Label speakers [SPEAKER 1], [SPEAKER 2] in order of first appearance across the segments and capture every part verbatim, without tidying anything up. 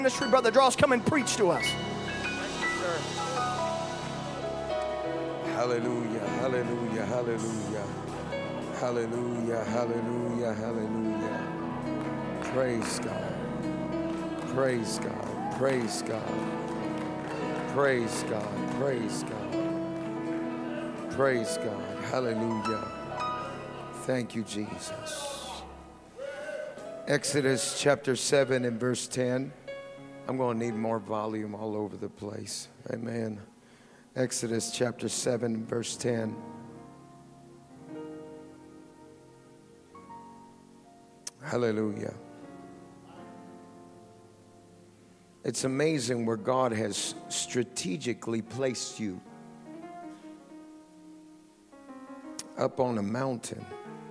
[SPEAKER 1] Ministry, Brother Draws, come and preach to us.
[SPEAKER 2] Hallelujah, hallelujah, hallelujah, hallelujah, hallelujah, hallelujah. Praise God, praise God, praise God, praise God, praise God, praise God, hallelujah. Thank you, Jesus. Exodus chapter seven and verse ten. I'm going to need more volume all over the place. Amen. Exodus chapter seven, verse ten. Hallelujah. It's amazing where God has strategically placed you. Up on a mountain.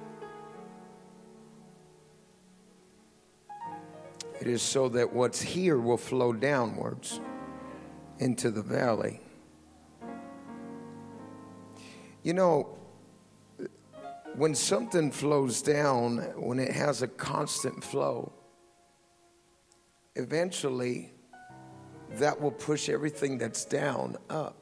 [SPEAKER 2] It is so that what's here will flow downwards into the valley. You know, when something flows down, when it has a constant flow, eventually that will push everything that's down up.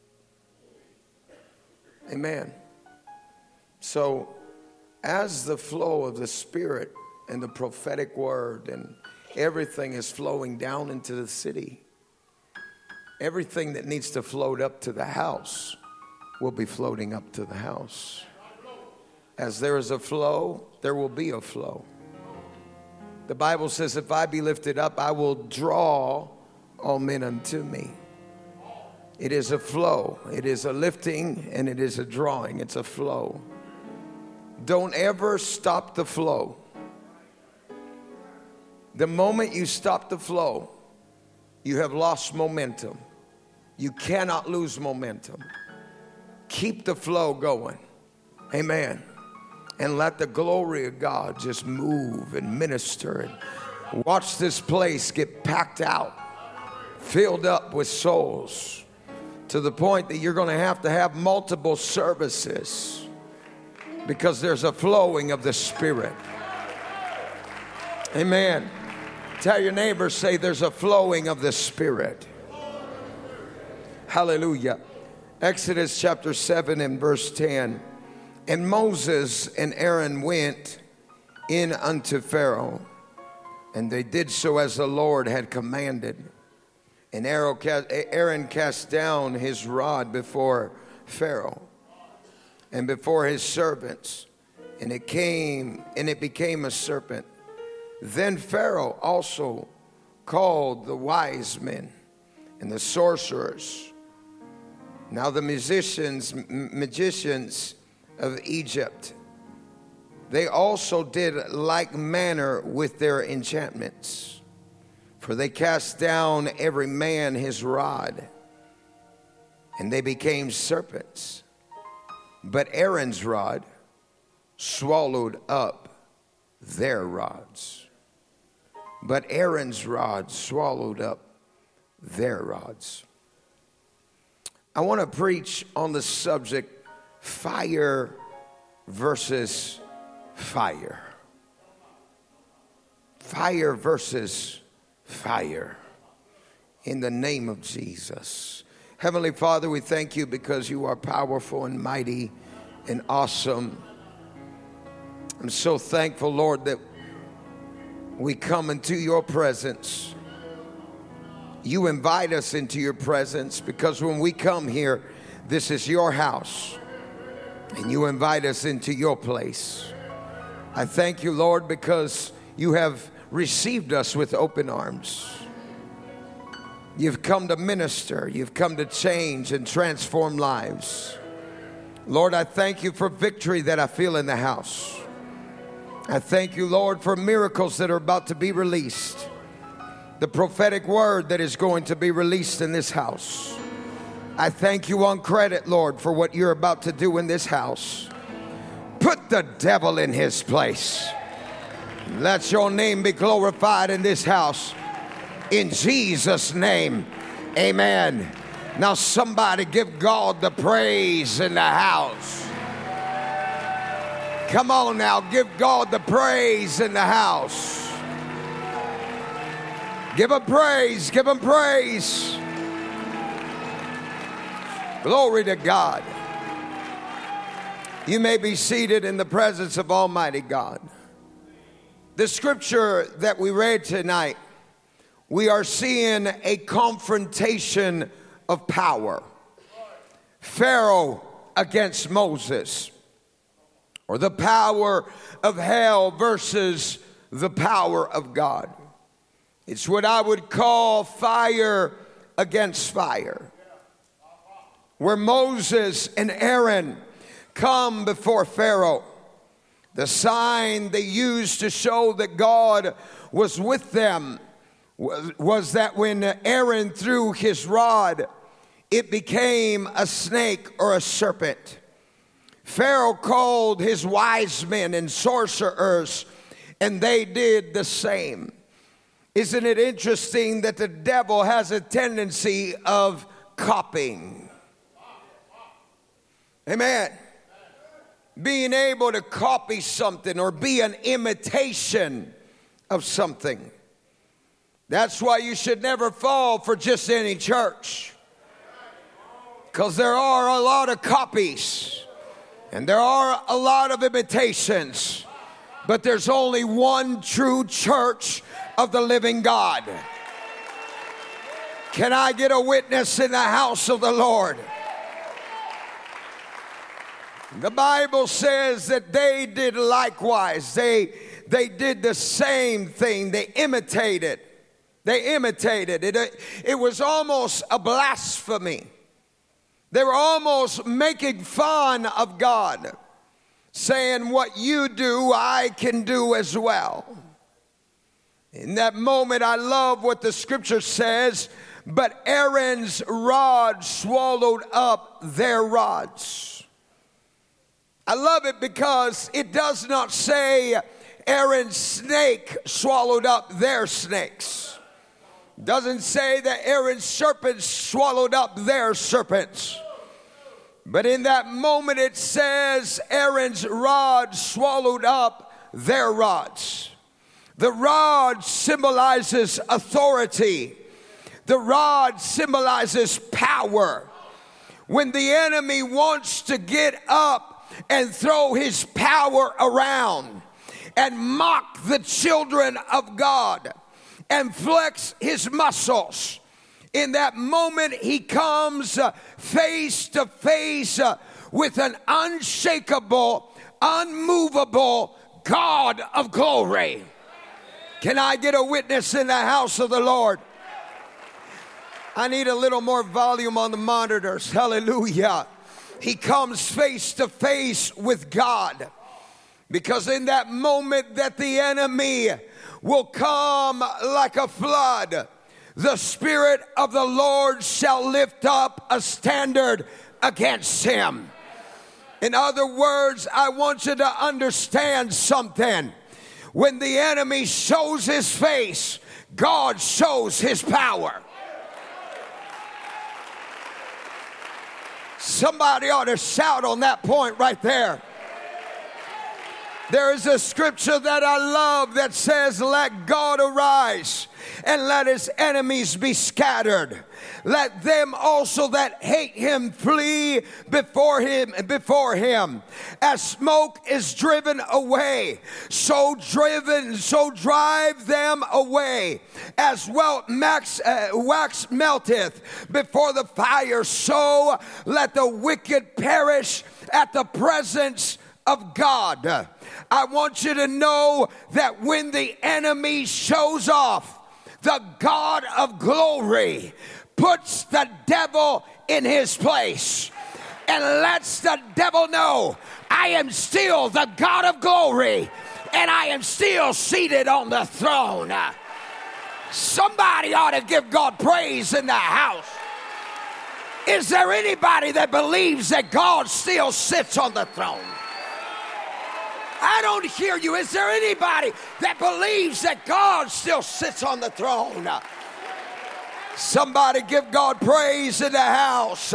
[SPEAKER 2] Amen. So as the flow of the Spirit and the prophetic word and everything is flowing down into the city, everything that needs to float up to the house will be floating up to the house. As there is a flow, there will be a flow. The Bible says, if I be lifted up, I will draw all men unto me. It is a flow. It is a lifting and it is a drawing. It's a flow. Don't ever stop the flow. The moment you stop the flow, you have lost momentum. You cannot lose momentum. Keep the flow going. Amen. And let the glory of God just move and minister. And watch this place get packed out, filled up with souls, to the point that you're going to have to have multiple services because there's a flowing of the Spirit. Amen. Tell your neighbor, say there's a flowing of the Spirit. Hallelujah. Exodus chapter seven and verse ten. And Moses and Aaron went in unto Pharaoh, and they did so as the Lord had commanded. And Aaron cast down his rod before Pharaoh and before his servants, and it came and it became a serpent. Then Pharaoh also called the wise men and the sorcerers. Now the musicians, magicians of Egypt, they also did like manner with their enchantments. For they cast down every man his rod, and they became serpents. But Aaron's rod swallowed up their rods. But Aaron's rod swallowed up their rods. I want to preach on the subject fire versus fire. Fire versus fire. In the name of Jesus. Heavenly Father, we thank you because you are powerful and mighty and awesome. I'm so thankful, Lord, that we come into your presence. You invite us into your presence because when we come here, this is your house. And you invite us into your place. I thank you, Lord, because you have received us with open arms. You've come to minister. You've come to change and transform lives. Lord, I thank you for victory that I feel in the house. I thank you, Lord, for miracles that are about to be released. The prophetic word that is going to be released in this house. I thank you on credit, Lord, for what you're about to do in this house. Put the devil in his place. Let your name be glorified in this house. In Jesus' name, amen. Now somebody give God the praise in the house. Come on now, give God the praise in the house. Give him praise. Give him praise. Glory to God. You may be seated in the presence of Almighty God. The scripture that we read tonight, we are seeing a confrontation of power. Pharaoh against Moses, or the power of hell versus the power of God. It's what I would call fire against fire, where Moses and Aaron come before Pharaoh. The sign they used to show that God was with them was, was that when Aaron threw his rod, it became a snake or a serpent. Pharaoh called his wise men and sorcerers, and they did the same. Isn't it interesting that the devil has a tendency of copying? Amen. Being able to copy something or be an imitation of something. That's why you should never fall for just any church. Because there are a lot of copies and there are a lot of imitations, but there's only one true church of the living God. Can I get a witness in the house of the Lord? The Bible says that they did likewise. They, they did the same thing. They imitated. They imitated. It, it was almost a blasphemy. They were almost making fun of God, saying, what you do, I can do as well. In that moment, I love what the scripture says, but Aaron's rod swallowed up their rods. I love it because it does not say Aaron's snake swallowed up their snakes. Doesn't say that Aaron's serpents swallowed up their serpents. But in that moment it says Aaron's rod swallowed up their rods. The rod symbolizes authority. The rod symbolizes power. When the enemy wants to get up and throw his power around and mock the children of God and flex his muscles, in that moment he comes uh, face to face uh, with an unshakable, unmovable God of glory. Can I get a witness in the house of the Lord? I need a little more volume on the monitors. Hallelujah. He comes face to face with God, because in that moment that the enemy will come like a flood, the Spirit of the Lord shall lift up a standard against him. In other words, I want you to understand something. When the enemy shows his face, God shows his power. Somebody ought to shout on that point right there. There is a scripture that I love that says, let God arise and let his enemies be scattered. Let them also that hate him flee before him, before him. As smoke is driven away, so driven, so drive them away. As well max, uh, wax melteth before the fire, so let the wicked perish at the presence of God. I want you to know that when the enemy shows off, the God of glory puts the devil in his place and lets the devil know, I am still the God of glory and I am still seated on the throne. Somebody ought to give God praise in the house. Is there anybody that believes that God still sits on the throne? I don't hear you. Is there anybody that believes that God still sits on the throne? Somebody give God praise in the house.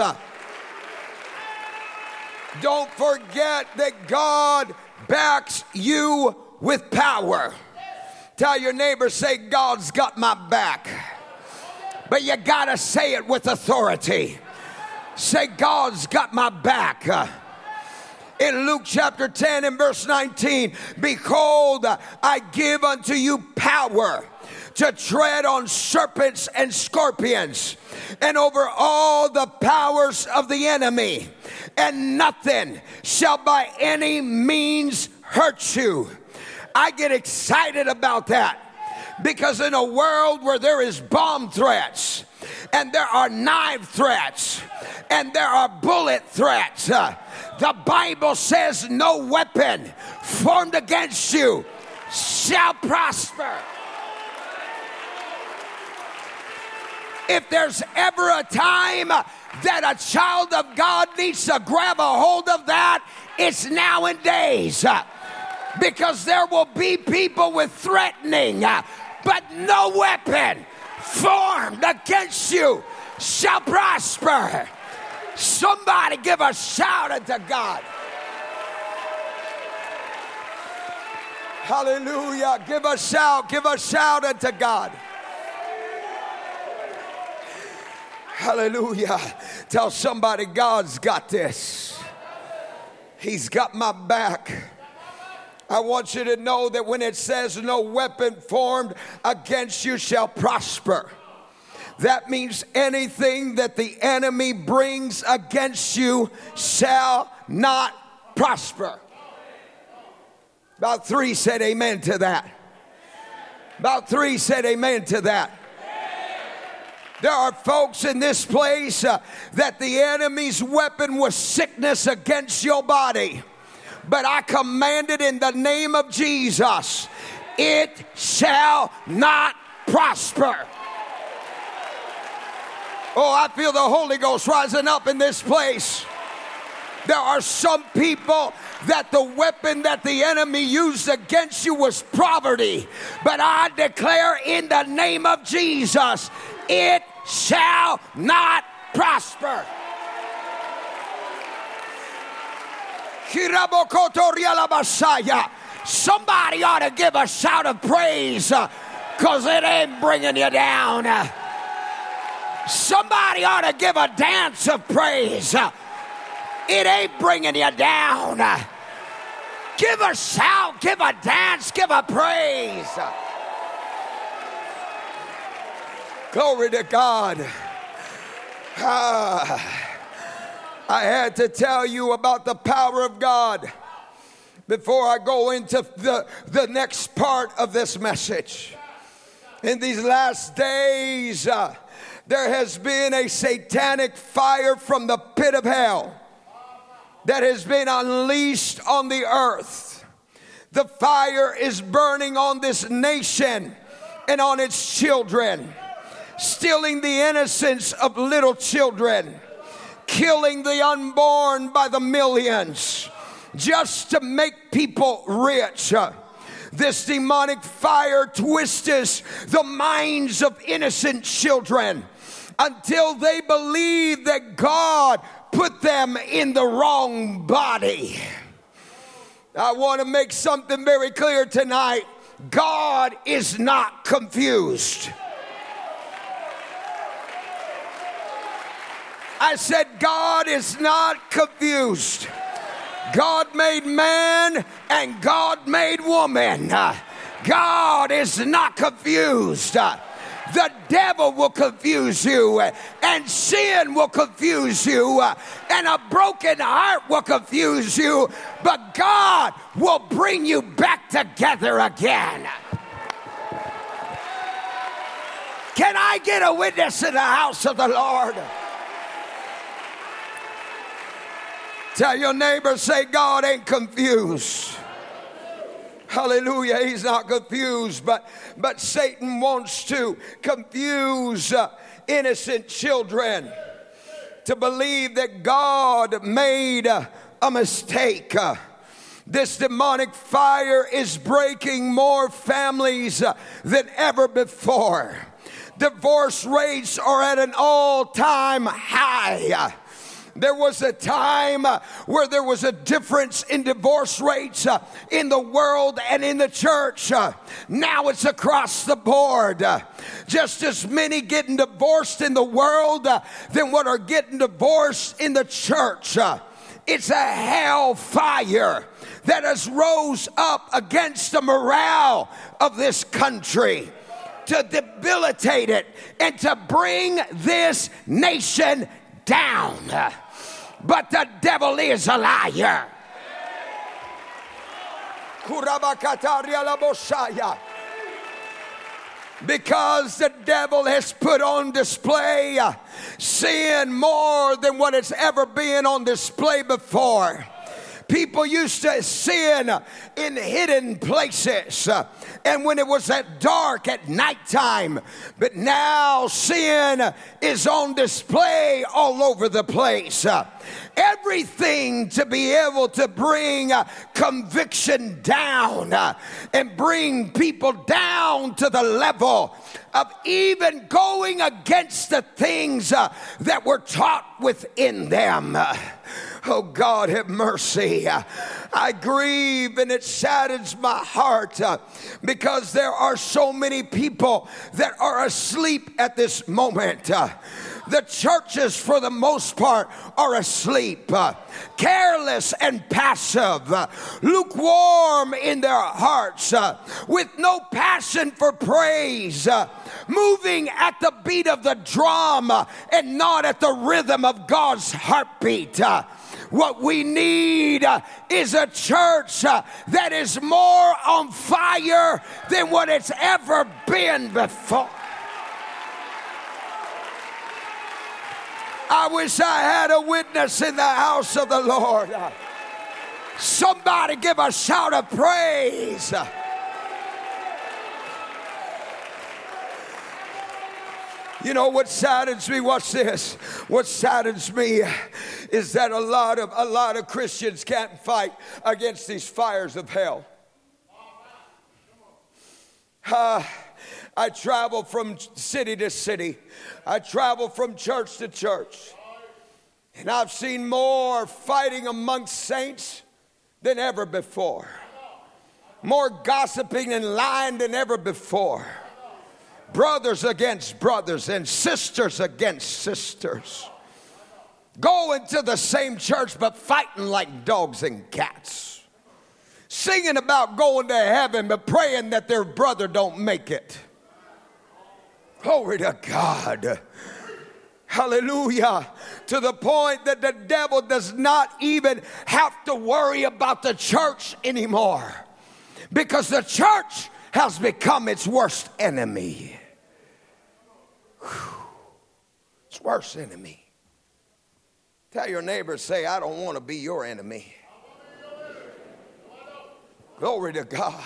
[SPEAKER 2] Don't forget that God backs you with power. Tell your neighbor, say, God's got my back. But you got to say it with authority. Say, God's got my back. In Luke chapter ten and verse nineteen, behold, I give unto you power to tread on serpents and scorpions and over all the powers of the enemy, and nothing shall by any means hurt you. I get excited about that because in a world where there is bomb threats and there are knife threats and there are bullet threats, uh, the Bible says no weapon formed against you shall prosper. If there's ever a time that a child of God needs to grab a hold of that, it's nowadays. Uh, because there will be people with threatening, uh, but no weapon formed against you shall prosper. Somebody give a shout unto God. Hallelujah. Give a shout. Give a shout unto God. Hallelujah. Tell somebody, God's got this. He's got my back. I want you to know that when it says no weapon formed against you shall prosper, that means anything that the enemy brings against you shall not prosper. About three said amen to that. About three said amen to that. There are folks in this place uh, that the enemy's weapon was sickness against your body. But I command it in the name of Jesus, it shall not prosper. Oh, I feel the Holy Ghost rising up in this place. There are some people that the weapon that the enemy used against you was poverty. But I declare in the name of Jesus, it shall not prosper. Somebody ought to give a shout of praise because uh, it ain't bringing you down. Uh, somebody ought to give a dance of praise. Uh, it ain't bringing you down. Uh, give a shout, give a dance, give a praise. Uh, glory to God. Ah. I had to tell you about the power of God before I go into the, the next part of this message. In these last days, uh, there has been a satanic fire from the pit of hell that has been unleashed on the earth. The fire is burning on this nation and on its children, stealing the innocence of little children, killing the unborn by the millions just to make people rich. This demonic fire twists the minds of innocent children until they believe that God put them in the wrong body. I want to make something very clear tonight. God is not confused. I said God is not confused. God made man and God made woman. God is not confused. The devil will confuse you, and sin will confuse you, and a broken heart will confuse you, but God will bring you back together again. Can I get a witness in the house of the Lord? Tell your neighbor, say, God ain't confused. Hallelujah. He's not confused, but, but Satan wants to confuse uh, innocent children to believe that God made uh, a mistake. Uh, this demonic fire is breaking more families uh, than ever before. Divorce rates are at an all-time high. Uh, There was a time uh, where there was a difference in divorce rates uh, in the world and in the church. Uh, now it's across the board. Uh, just as many getting divorced in the world uh, than what are getting divorced in the church. Uh, it's a hellfire that has rose up against the morale of this country to debilitate it and to bring this nation down. But the devil is a liar. Because the devil has put on display sin more than what it's ever been on display before. People used to sin in hidden places, uh, and when it was at dark at nighttime. But now sin is on display all over the place. Uh, everything to be able to bring uh, conviction down uh, and bring people down to the level of even going against the things uh, that were taught within them. Uh, Oh, God, have mercy. I grieve and it saddens my heart uh, because there are so many people that are asleep at this moment. Uh, the churches, for the most part, are asleep, uh, careless and passive, uh, lukewarm in their hearts, uh, with no passion for praise, uh, moving at the beat of the drum uh, and not at the rhythm of God's heartbeat. Uh, What we need uh, is a church uh, that is more on fire than what it's ever been before. I wish I had a witness in the house of the Lord. Uh, somebody give a shout of praise. Uh, You know what saddens me? Watch this. What saddens me is that a lot of a lot of Christians can't fight against these fires of hell. Uh, I travel from city to city. I travel from church to church. And I've seen more fighting amongst saints than ever before. More gossiping and lying than ever before. Brothers against brothers and sisters against sisters. Going to the same church but fighting like dogs and cats. Singing about going to heaven but praying that their brother don't make it. Glory to God. Hallelujah. To the point that the devil does not even have to worry about the church anymore. Because the church has become its worst enemy. Whew. Its worst enemy. Tell your neighbor, say, I don't want to be your enemy. Glory to God.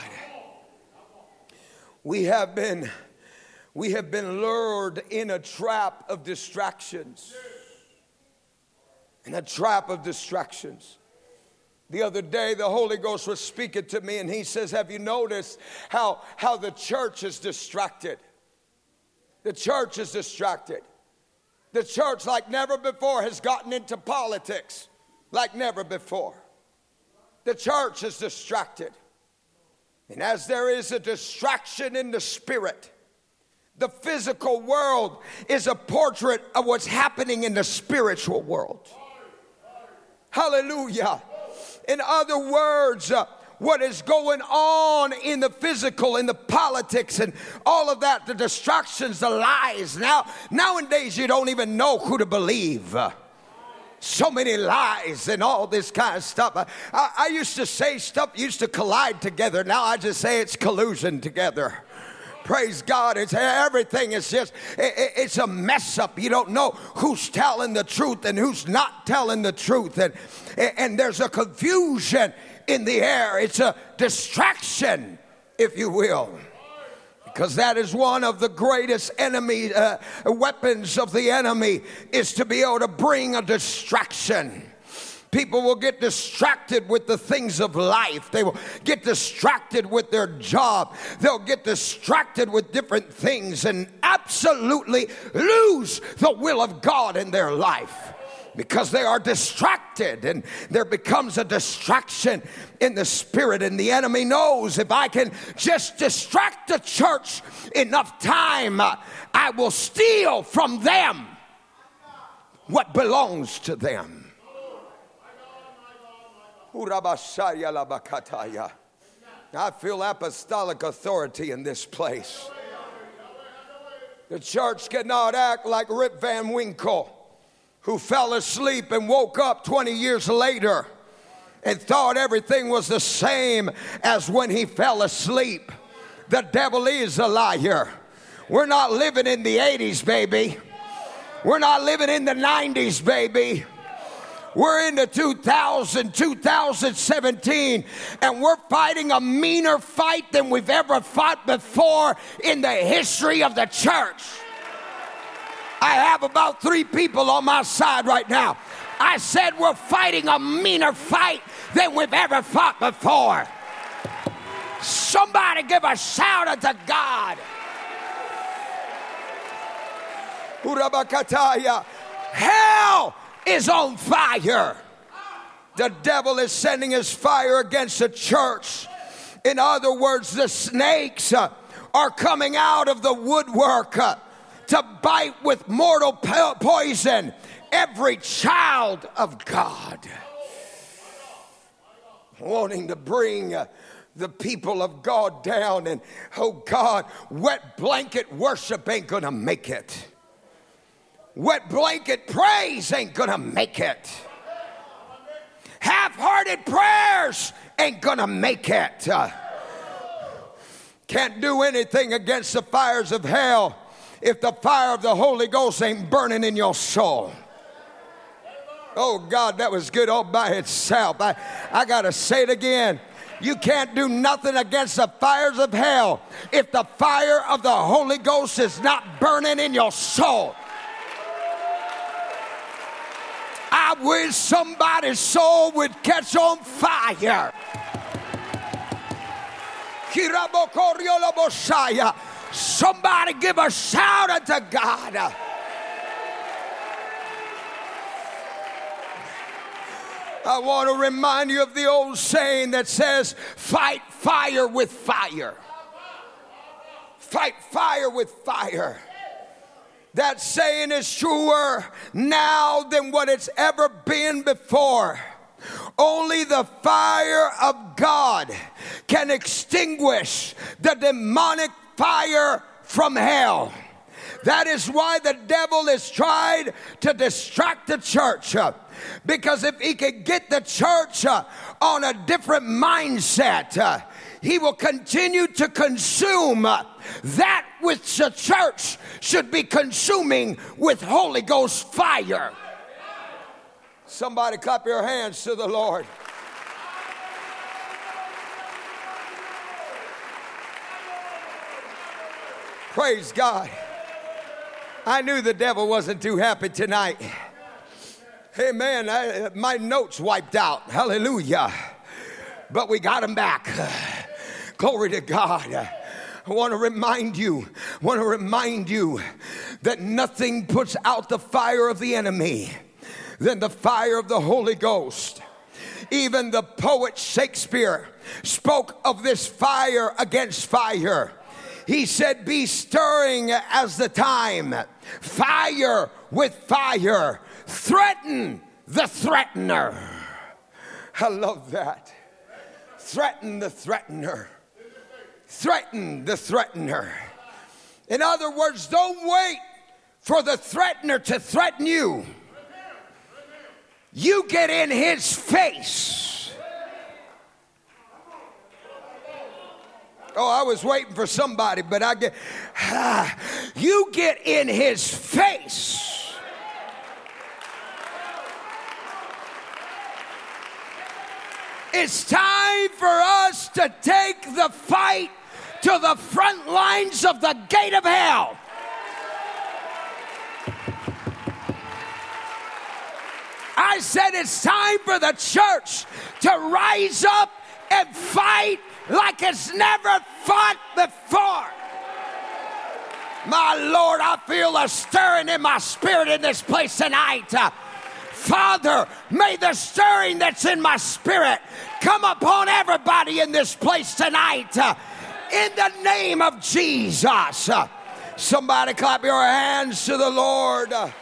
[SPEAKER 2] We have been, we have been lured in a trap of distractions. In a trap of distractions. The other day, the Holy Ghost was speaking to me, and he says, have you noticed how, how the church is distracted? The church is distracted. The church, like never before, has gotten into politics like never before. The church is distracted. And as there is a distraction in the spirit, the physical world is a portrait of what's happening in the spiritual world. Hallelujah. In other words, uh, what is going on in the physical, in the politics and all of that, the distractions, the lies. Now, nowadays you don't even know who to believe. Uh, so many lies and all this kind of stuff. I, I, I used to say stuff used to collide together. Now I just say it's collusion together. Praise God. It's everything is just, it, it's a mess up. You don't know who's telling the truth and who's not telling the truth. And, and there's a confusion in the air. It's a distraction, if you will. Because that is one of the greatest enemy uh, weapons of the enemy, is to be able to bring a distraction. People will get distracted with the things of life. They will get distracted with their job. They'll get distracted with different things and absolutely lose the will of God in their life. because they are distracted, and there becomes a distraction in the spirit. And the enemy knows, if I can just distract the church enough time, uh, I will steal from them what belongs to them. I feel apostolic authority in this place. The church cannot act like Rip Van Winkle, who fell asleep and woke up twenty years later and thought everything was the same as when he fell asleep. The devil is a liar. We're not living in the eighties, baby. We're not living in the nineties, baby. We're into two thousand, two thousand seventeen, and we're fighting a meaner fight than we've ever fought before in the history of the church. I have about three people on my side right now. I said we're fighting a meaner fight than we've ever fought before. Somebody give a shout unto God. Urabakataya. Hell is on fire. The devil is sending his fire against the church. In other words, the snakes uh, are coming out of the woodwork uh, to bite with mortal po- poison every child of God, wanting to bring uh, the people of God down. And oh God, wet blanket worship ain't gonna make it. Wet blanket praise ain't gonna make it. Half-hearted prayers ain't gonna make it. Uh, can't do anything against the fires of hell if the fire of the Holy Ghost ain't burning in your soul. Oh God, that was good all by itself. I, I gotta say it again. You can't do nothing against the fires of hell if the fire of the Holy Ghost is not burning in your soul. I wish somebody's soul would catch on fire. Somebody give a shout unto God. I want to remind you of the old saying that says, fight fire with fire. Fight fire with fire. That saying is truer now than what it's ever been before. Only the fire of God can extinguish the demonic fire from hell. That is why the devil has tried to distract the church. Because if he could get the church on a different mindset, he will continue to consume that which the church should be consuming with Holy Ghost fire. Somebody clap your hands to the Lord. Praise God. I knew the devil wasn't too happy tonight. Hey man, I, my notes wiped out. Hallelujah. But we got them back. Glory to God. I want to remind you, I want to remind you that nothing puts out the fire of the enemy than the fire of the Holy Ghost. Even the poet Shakespeare spoke of this fire against fire. He said, be stirring as the time, fire with fire, threaten the threatener. I love that. Threaten the threatener. Threaten the threatener. In other words, don't wait for the threatener to threaten you. You get in his face. Oh, I was waiting for somebody, but I get, ah, you get in his face. It's time for us to take the fight to the front lines of the gate of hell. I said it's time for the church to rise up and fight like it's never fought before. My Lord, I feel a stirring in my spirit in this place tonight. Uh, Father, may the stirring that's in my spirit come upon everybody in this place tonight. Uh, in the name of Jesus. Uh, somebody clap your hands to the Lord. Uh,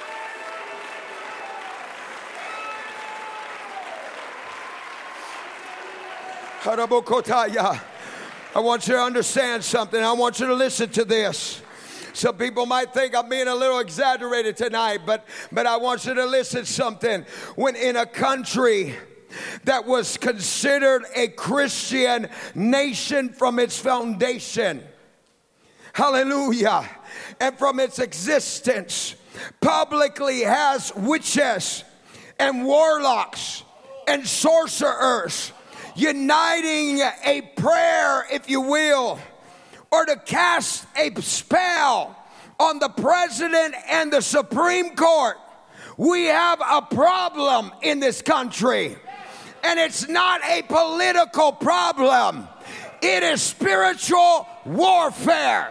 [SPEAKER 2] I want you to understand something. I want you to listen to this. Some people might think I'm being a little exaggerated tonight, but, but I want you to listen to something. When in a country that was considered a Christian nation from its foundation, hallelujah, and from its existence, publicly has witches and warlocks and sorcerers uniting a prayer, if you will, or to cast a spell on the president and the Supreme Court. We have a problem in this country, and it's not a political problem. It is spiritual warfare.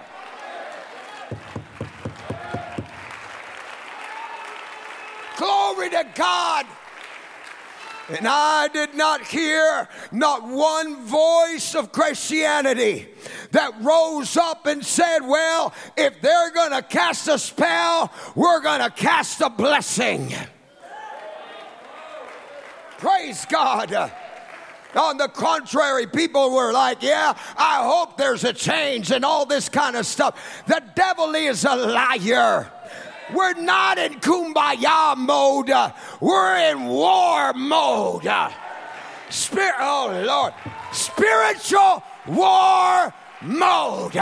[SPEAKER 2] Glory to God. And I did not hear not one voice of Christianity that rose up and said, well, if they're going to cast a spell, we're going to cast a blessing. Praise God. On the contrary, people were like, yeah, I hope there's a change and all this kind of stuff. The devil is a liar. We're not in kumbaya mode. We're in war mode. Spirit, oh Lord, spiritual war mode.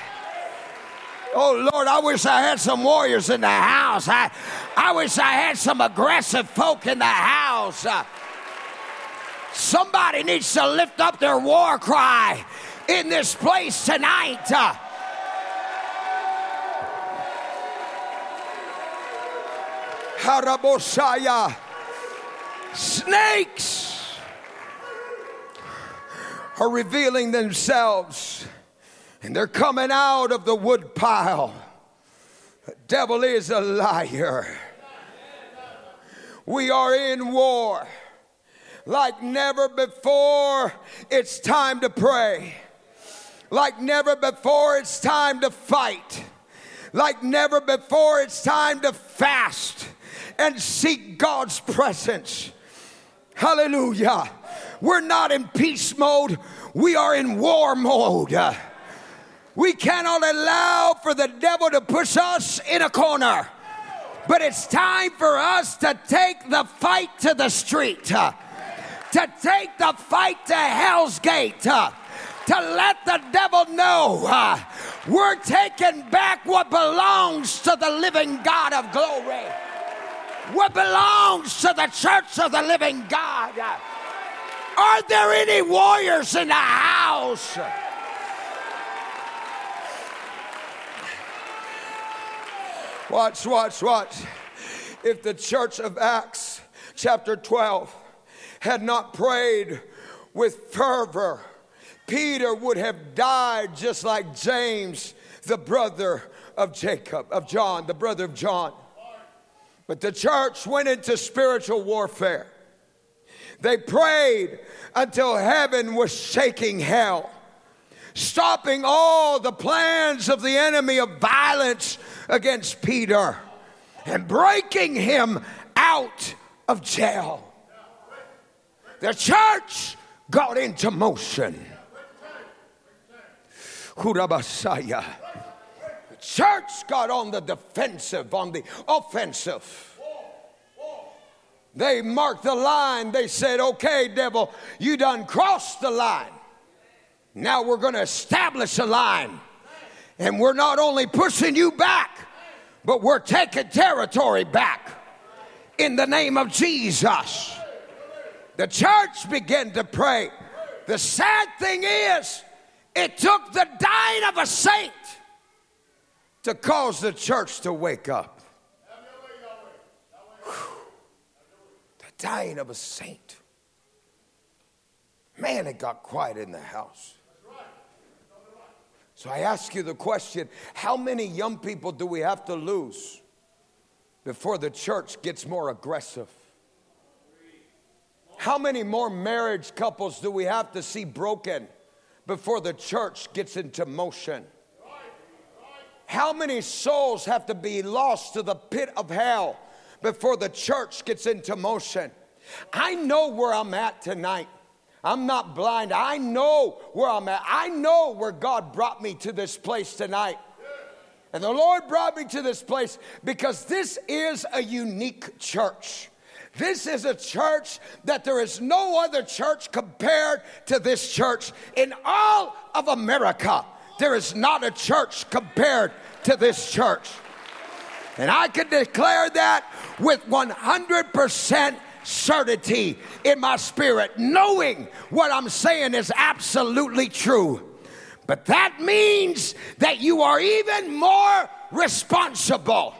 [SPEAKER 2] Oh Lord, I wish I had some warriors in the house. I, I wish I had some aggressive folk in the house. Somebody needs to lift up their war cry in this place tonight. Harabosaya. Snakes are revealing themselves, and they're coming out of the wood pile. The devil is a liar. We are in war like never before. It's time to pray. Like never before, it's time to fight. Like never before, it's time to fast and seek God's presence. Hallelujah. We're not in peace mode. We are in war mode. We cannot allow for the devil to push us in a corner. But it's time for us to take the fight to the street. To take the fight to Hell's Gate. To let the devil know uh, we're taking back what belongs to the living God of glory. What belongs to the church of the living God. Are there any warriors in the house? Watch, watch, watch. If the church of Acts chapter twelve had not prayed with fervor, Peter would have died just like James, the brother of Jacob, of John, the brother of John. But the church went into spiritual warfare. They prayed until heaven was shaking hell, stopping all the plans of the enemy of violence against Peter and breaking him out of jail. The church got into motion. Hurabasaya. The church got on the defensive, on the offensive. They marked the line. They said, okay, devil, you done crossed the line. Now we're going to establish a line. And we're not only pushing you back, but we're taking territory back in the name of Jesus. The church began to pray. The sad thing is, it took the dying of a saint to cause the church to wake up. Whew. The dying of a saint. Man, it got quiet in the house. So I ask you the question, how many young people do we have to lose before the church gets more aggressive? How many more marriage couples do we have to see broken before the church gets into motion? How many souls have to be lost to the pit of hell before the church gets into motion? I know where I'm at tonight. I'm not blind. I know where I'm at. I know where God brought me to this place tonight. And the Lord brought me to this place because this is a unique church. This is a church that there is no other church compared to this church. In all of America, there is not a church compared to this church. And I can declare that with one hundred percent certainty in my spirit, knowing what I'm saying is absolutely true. But that means that you are even more responsible.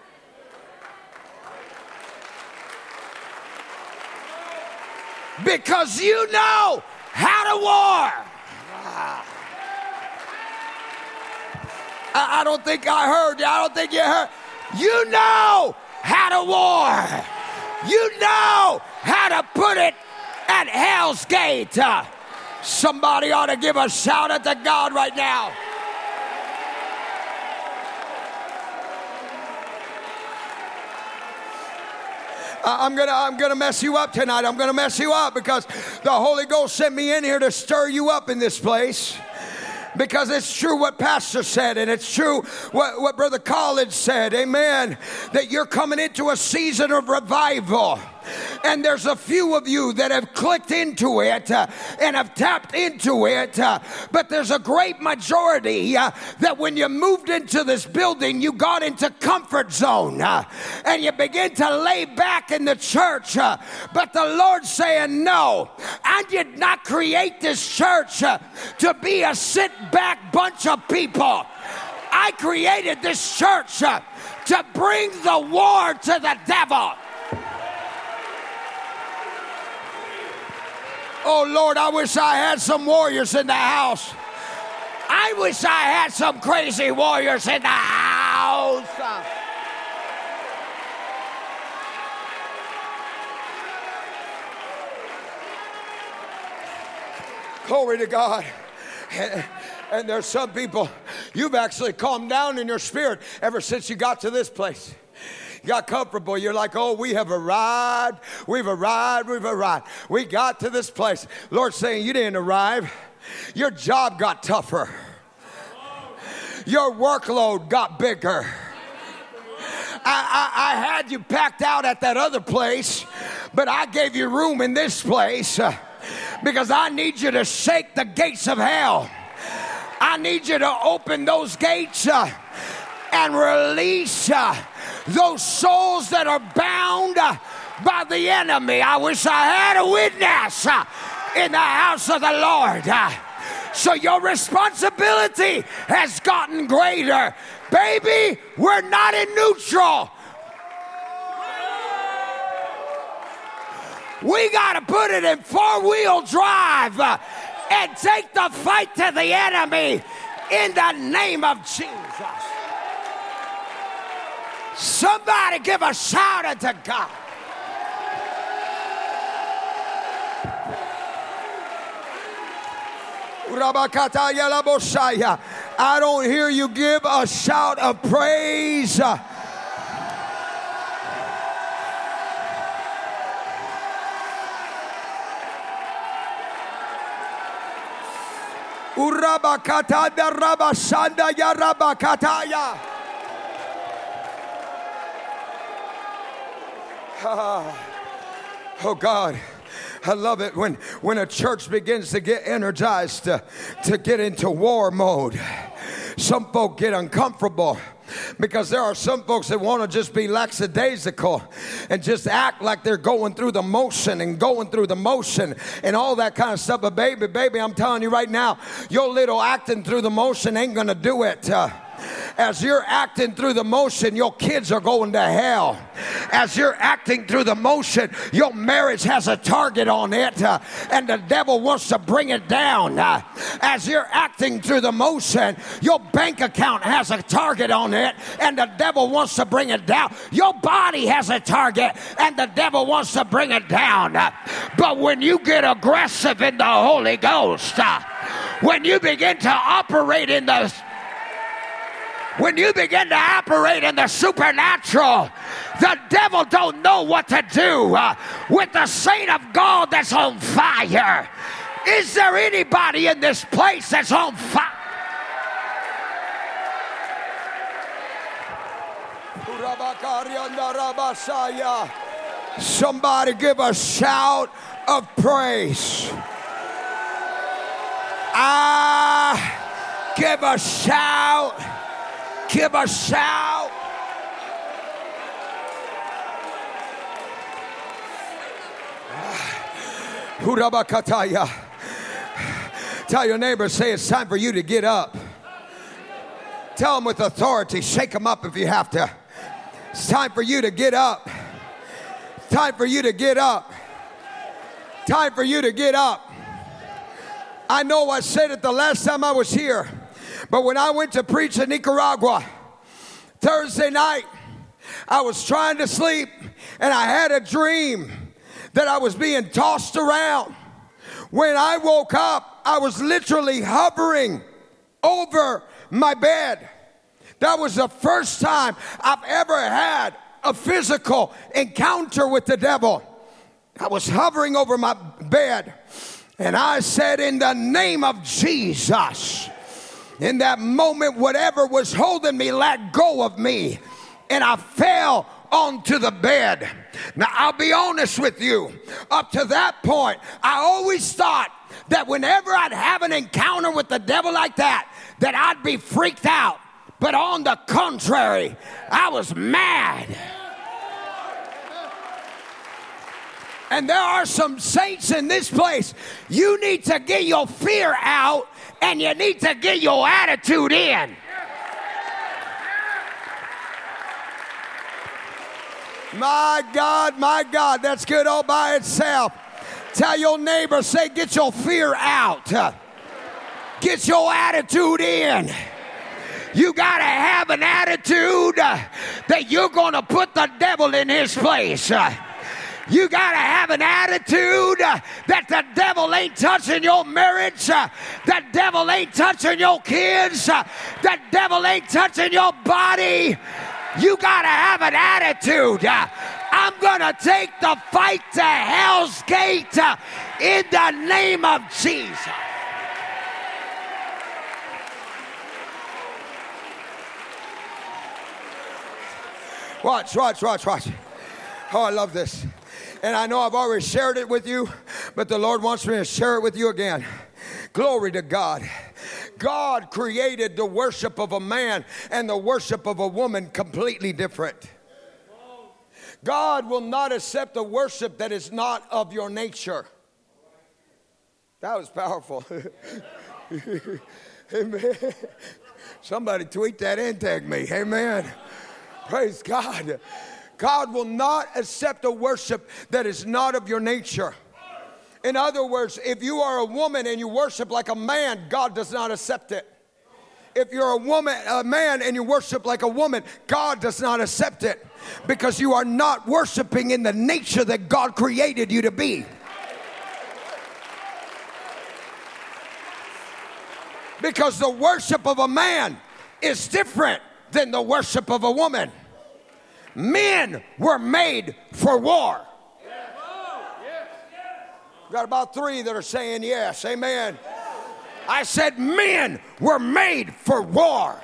[SPEAKER 2] Because you know how to war. I, I don't think I heard you. I don't think you heard. You know how to war. You know how to put it at hell's gate. Uh, somebody ought to give a shout out to God right now. I'm gonna, I'm gonna mess you up tonight. I'm gonna mess you up because the Holy Ghost sent me in here to stir you up in this place. Because it's true what Pastor said, and it's true what, what Brother Collins said, amen, that you're coming into a season of revival. And there's a few of you that have clicked into it uh, and have tapped into it. Uh, but there's a great majority uh, that when you moved into this building, you got into comfort zone. Uh, and you begin to lay back in the church. Uh, but the Lord's saying, no, I did not create this church uh, to be a sit back bunch of people. I created this church uh, to bring the war to the devil. Oh, Lord, I wish I had some warriors in the house. I wish I had some crazy warriors in the house. Glory to God. And, and there's some people, you've actually calmed down in your spirit ever since you got to this place. Got comfortable. You're like, oh, we have arrived. We've arrived. We've arrived. We got to this place. Lord's saying you didn't arrive. Your job got tougher. Your workload got bigger. I, I, I had you packed out at that other place, but I gave you room in this place uh, because I need you to shake the gates of hell. I need you to open those gates uh, and release uh, those souls that are bound uh, by the enemy. I wish I had a witness uh, in the house of the Lord. Uh, so your responsibility has gotten greater. Baby, we're not in neutral. We got to put it in four-wheel drive uh, and take the fight to the enemy in the name of Jesus. Somebody give a shout out to God. I don't hear you give a shout of praise. Urabakata rabashanda ya rabakataya. Oh God, I love it when, when a church begins to get energized, to, to get into war mode. Some folk get uncomfortable because there are some folks that want to just be lackadaisical and just act like they're going through the motion and going through the motion and all that kind of stuff. But baby, baby, I'm telling you right now, your little acting through the motion ain't going to do it. Uh, As you're acting through the motion, your kids are going to hell. As you're acting through the motion, your marriage has a target on it, uh, and the devil wants to bring it down. Uh, as you're acting through the motion, your bank account has a target on it, and the devil wants to bring it down. Your body has a target, and the devil wants to bring it down. Uh, but when you get aggressive in the Holy Ghost, uh, when you begin to operate in the When you begin to operate in the supernatural, the devil don't know what to do uh, with the saint of God that's on fire. Is there anybody in this place that's on fire? Somebody give a shout of praise. Ah, give a shout. Give a shout. Hurabakataya. Tell your neighbor, say it's time for you to get up. Tell them with authority, shake them up if you have to. It's time for you to get up. Time for you to get up. Time for you to get up. I know I said it the last time I was here. But when I went to preach in Nicaragua Thursday night, I was trying to sleep and I had a dream that I was being tossed around. When I woke up, I was literally hovering over my bed. That was the first time I've ever had a physical encounter with the devil. I was hovering over my bed and I said, in the name of Jesus. In that moment, whatever was holding me let go of me, and I fell onto the bed. Now, I'll be honest with you. Up to that point, I always thought that whenever I'd have an encounter with the devil like that, that I'd be freaked out. But on the contrary, I was mad. And there are some saints in this place. You need to get your fear out, and you need to get your attitude in. My God, my God, that's good all by itself. Tell your neighbor, say, get your fear out. Get your attitude in. You got to have an attitude uh, that you're going to put the devil in his place. Uh, You got to have an attitude uh, that the devil ain't touching your marriage. Uh, the devil ain't touching your kids. Uh, the devil ain't touching your body. You got to have an attitude. Uh, I'm going to take the fight to Hell's Gate uh, in the name of Jesus. Watch, watch, watch, watch. Oh, I love this. And I know I've already shared it with you, but the Lord wants me to share it with you again. Glory to God. God created the worship of a man and the worship of a woman completely different. God will not accept a worship that is not of your nature. That was powerful. Amen. Somebody tweet that and tag me. Amen. Praise God. God will not accept a worship that is not of your nature. In other words, if you are a woman and you worship like a man, God does not accept it. If you're a woman, a man and you worship like a woman, God does not accept it, because you are not worshiping in the nature that God created you to be. Because the worship of a man is different than the worship of a woman. Men were made for war. Got about three that are saying yes. Amen. I said men were made for war.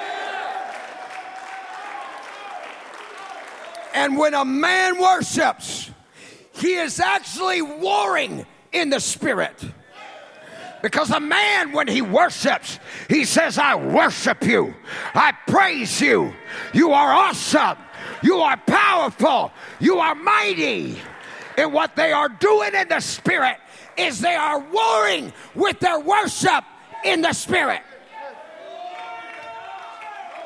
[SPEAKER 2] And when a man worships, he is actually warring in the spirit. Because a man, when he worships, he says, I worship you. I praise you. You are awesome. You are powerful. You are mighty. And what they are doing in the spirit is they are warring with their worship in the spirit.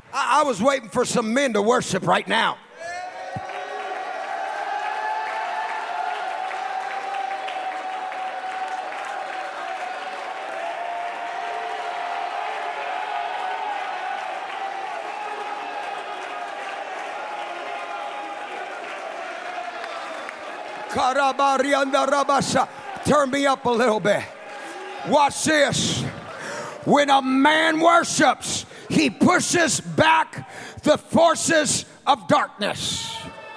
[SPEAKER 2] I, I was waiting for some men to worship right now. Turn me up a little bit. Watch this. When a man worships, he pushes back the forces of darkness.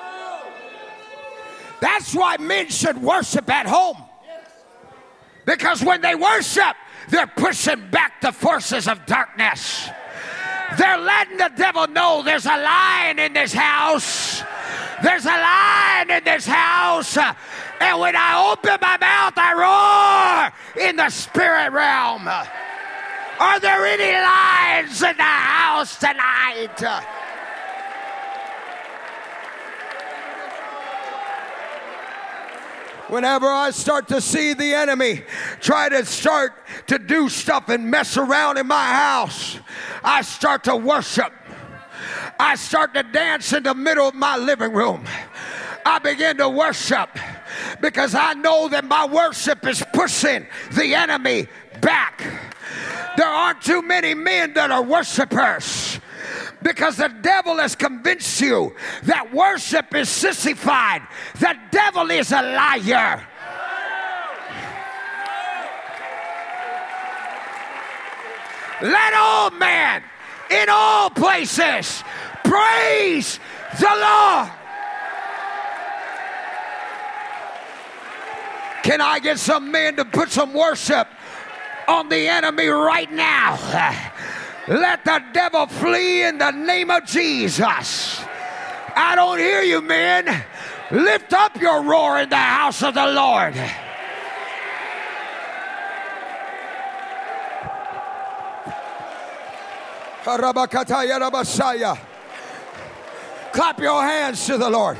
[SPEAKER 2] That's why men should worship at home. Because when they worship, they're pushing back the forces of darkness. They're letting the devil know there's a lion in this house. There's a lion in this house. And when I open my mouth, I roar in the spirit realm. Are there any lions in the house tonight? Whenever I start to see the enemy try to start to do stuff and mess around in my house, I start to worship. I start to dance in the middle of my living room. I begin to worship because I know that my worship is pushing the enemy back. There aren't too many men that are worshipers because the devil has convinced you that worship is sissified. The devil is a liar. Let all men in all places praise the Lord. Can I get some men to put some worship on the enemy right now? Let the devil flee in the name of Jesus. I don't hear you, men. Lift up your roar in the house of the Lord. Clap your hands to the Lord.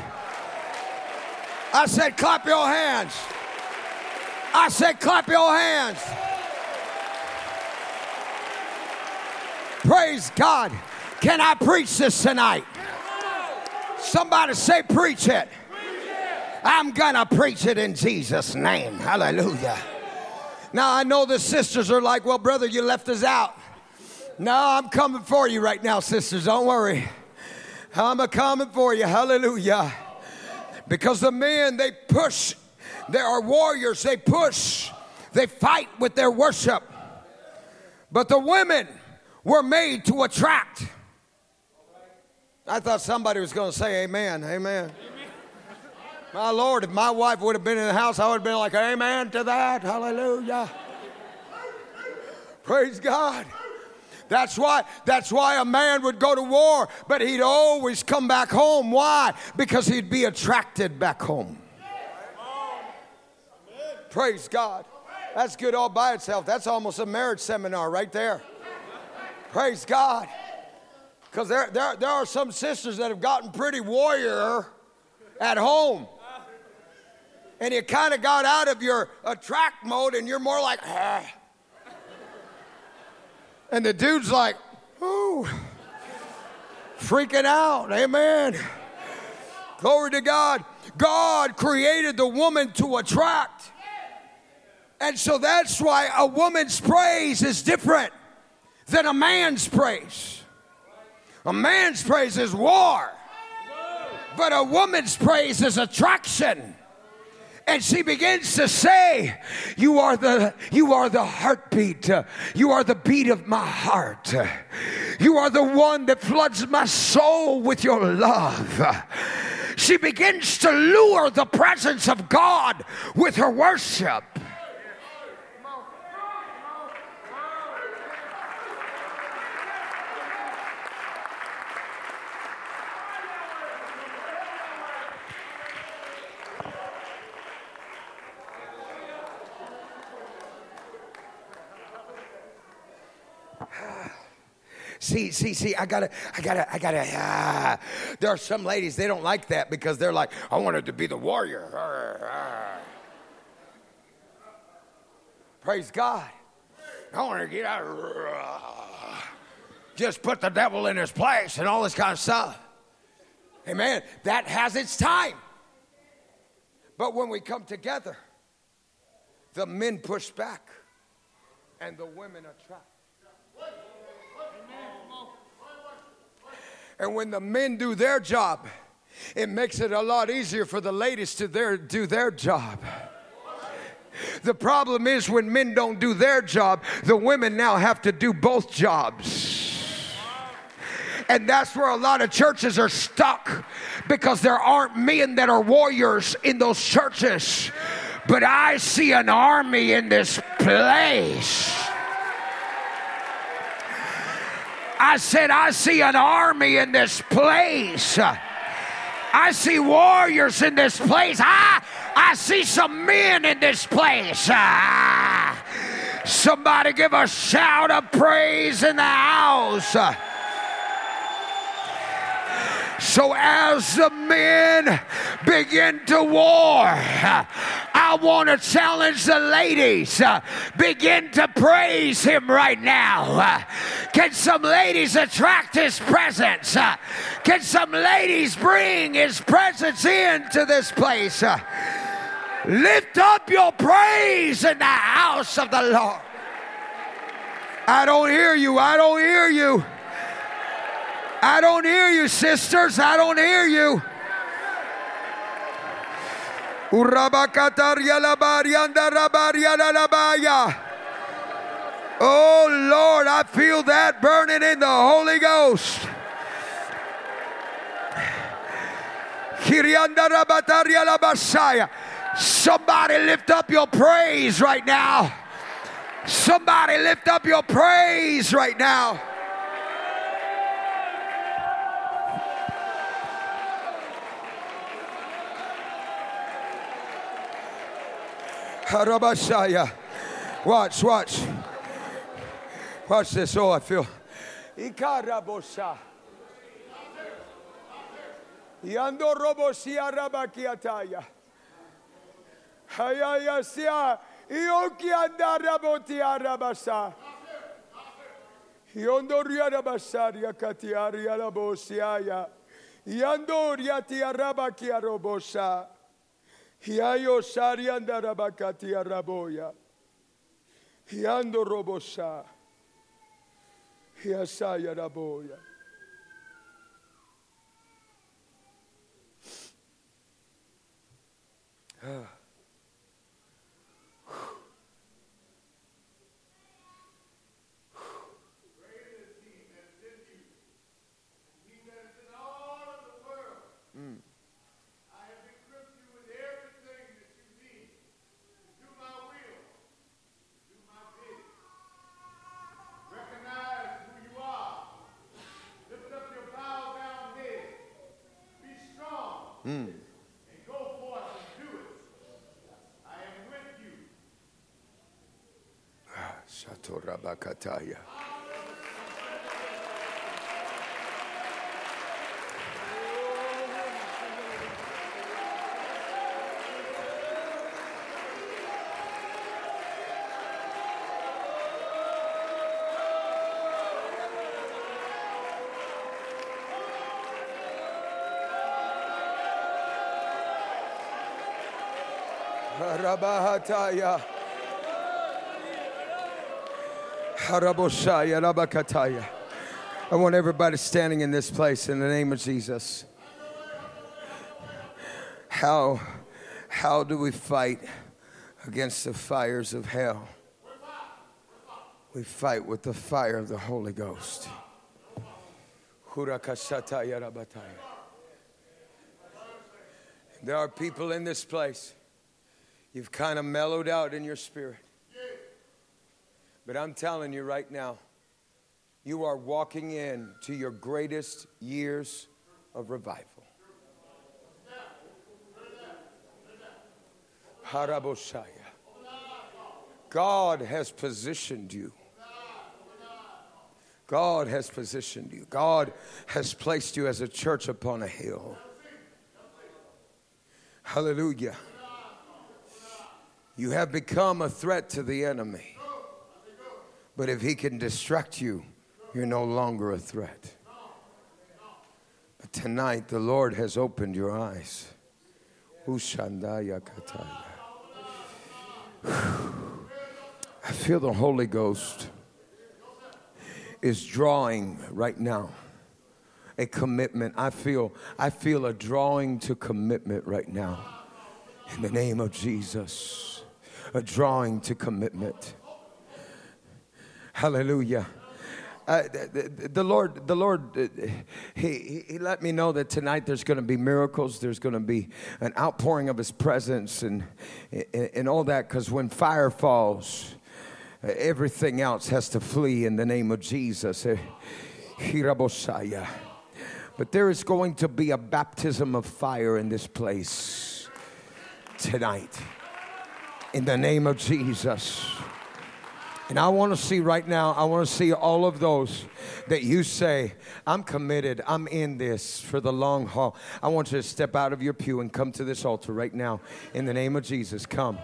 [SPEAKER 2] I said clap your hands. I said clap your hands. Praise God. Can I preach this tonight? Somebody say preach it. I'm gonna preach it in Jesus' name. Hallelujah. Now I know the sisters are like, well, brother, you left us out. No, I'm coming for you right now, sisters. Don't worry. I'm a coming for you. Hallelujah. Because the men, they push. They are warriors. They push. They fight with their worship. But the women were made to attract. I thought somebody was going to say amen. Amen. My Lord, if my wife would have been in the house, I would have been like, amen to that. Hallelujah. Praise God. That's why, that's why a man would go to war, but he'd always come back home. Why? Because he'd be attracted back home. Praise God. That's good all by itself. That's almost a marriage seminar right there. Praise God. Because there, there, there are some sisters that have gotten pretty warrior at home. And you kind of got out of your attract mode and you're more like, ah. And the dude's like, ooh, freaking out. Amen. Glory to God. God created the woman to attract. And so that's why a woman's praise is different than a man's praise. A man's praise is war. But a woman's praise is attraction. And she begins to say, you are the you are the heartbeat. You are the beat of my heart. You are the one that floods my soul with your love. She begins to lure the presence of God with her worship. See, see, see, I gotta, I gotta, I gotta, ah. There are some ladies, they don't like that because they're like, I wanted to be the warrior. Ah, ah. Praise God. I want to get out. Ah. just put the devil in his place and all this kind of stuff. Amen. That has its time. But when we come together, the men push back and the women attract. And when the men do their job, it makes it a lot easier for the ladies to their, do their job. The problem is when men don't do their job, the women now have to do both jobs. And that's where a lot of churches are stuck, because there aren't men that are warriors in those churches. But I see an army in this place. I said, I see an army in this place. I see warriors in this place. I, I see some men in this place. Ah, somebody give a shout of praise in the house. So as the men begin to war, I want to challenge the ladies. Begin to praise him right now. Can some ladies attract his presence? Can some ladies bring his presence into this place? Lift up your praise in the house of the Lord. I don't hear you. I don't hear you. I don't hear you, sisters. I don't hear you. Oh, Lord, I feel that burning in the Holy Ghost. Somebody lift up your praise right now. Somebody lift up your praise right now. Watch, watch. Watch this. Oh, I feel. Ikarabosha. Yando robosia rabakiataya. Hayayasia. Iokianda rabotia rabasa. Yondoria rabasaria katiaria rabosiaya. Yandoria tia rabakia robosa. Hiayo sarianda rabakatia raboya. Hiando robosa. Hiasaya raboya. Ah. Mm. Mm. And go forth and do it. I am with you. Shatorabakataya. Rabahataya. Haraboshaya Rabakataya. I want everybody standing in this place in the name of Jesus. How, how do we fight against the fires of hell? We fight with the fire of the Holy Ghost. Hurakashataya Rabataya. There are people in this place. You've kind of mellowed out in your spirit. But I'm telling you right now, you are walking into your greatest years of revival. Haraboshaya. God has positioned you. God has positioned you. God has placed you as a church upon a hill. Hallelujah. You have become a threat to the enemy. But if he can distract you, You're no longer a threat. But tonight, the Lord has opened your eyes. Ushandaya kataya. I feel the Holy Ghost is drawing right now a commitment. I feel, I feel a drawing to commitment right now. In the name of Jesus, a drawing to commitment. Hallelujah. Uh, the, the Lord, the Lord, uh, he, he let me know that tonight there's going to be miracles. There's going to be an outpouring of His presence and and, and all that. Because when fire falls, uh, everything else has to flee in the name of Jesus. Uh, but there is going to be a baptism of fire in this place tonight, in the name of Jesus. And I want to see right now, I want to see all of those that you say, I'm committed, I'm in this for the long haul. I want you to step out of your pew and come to this altar right now in the name of Jesus. Come.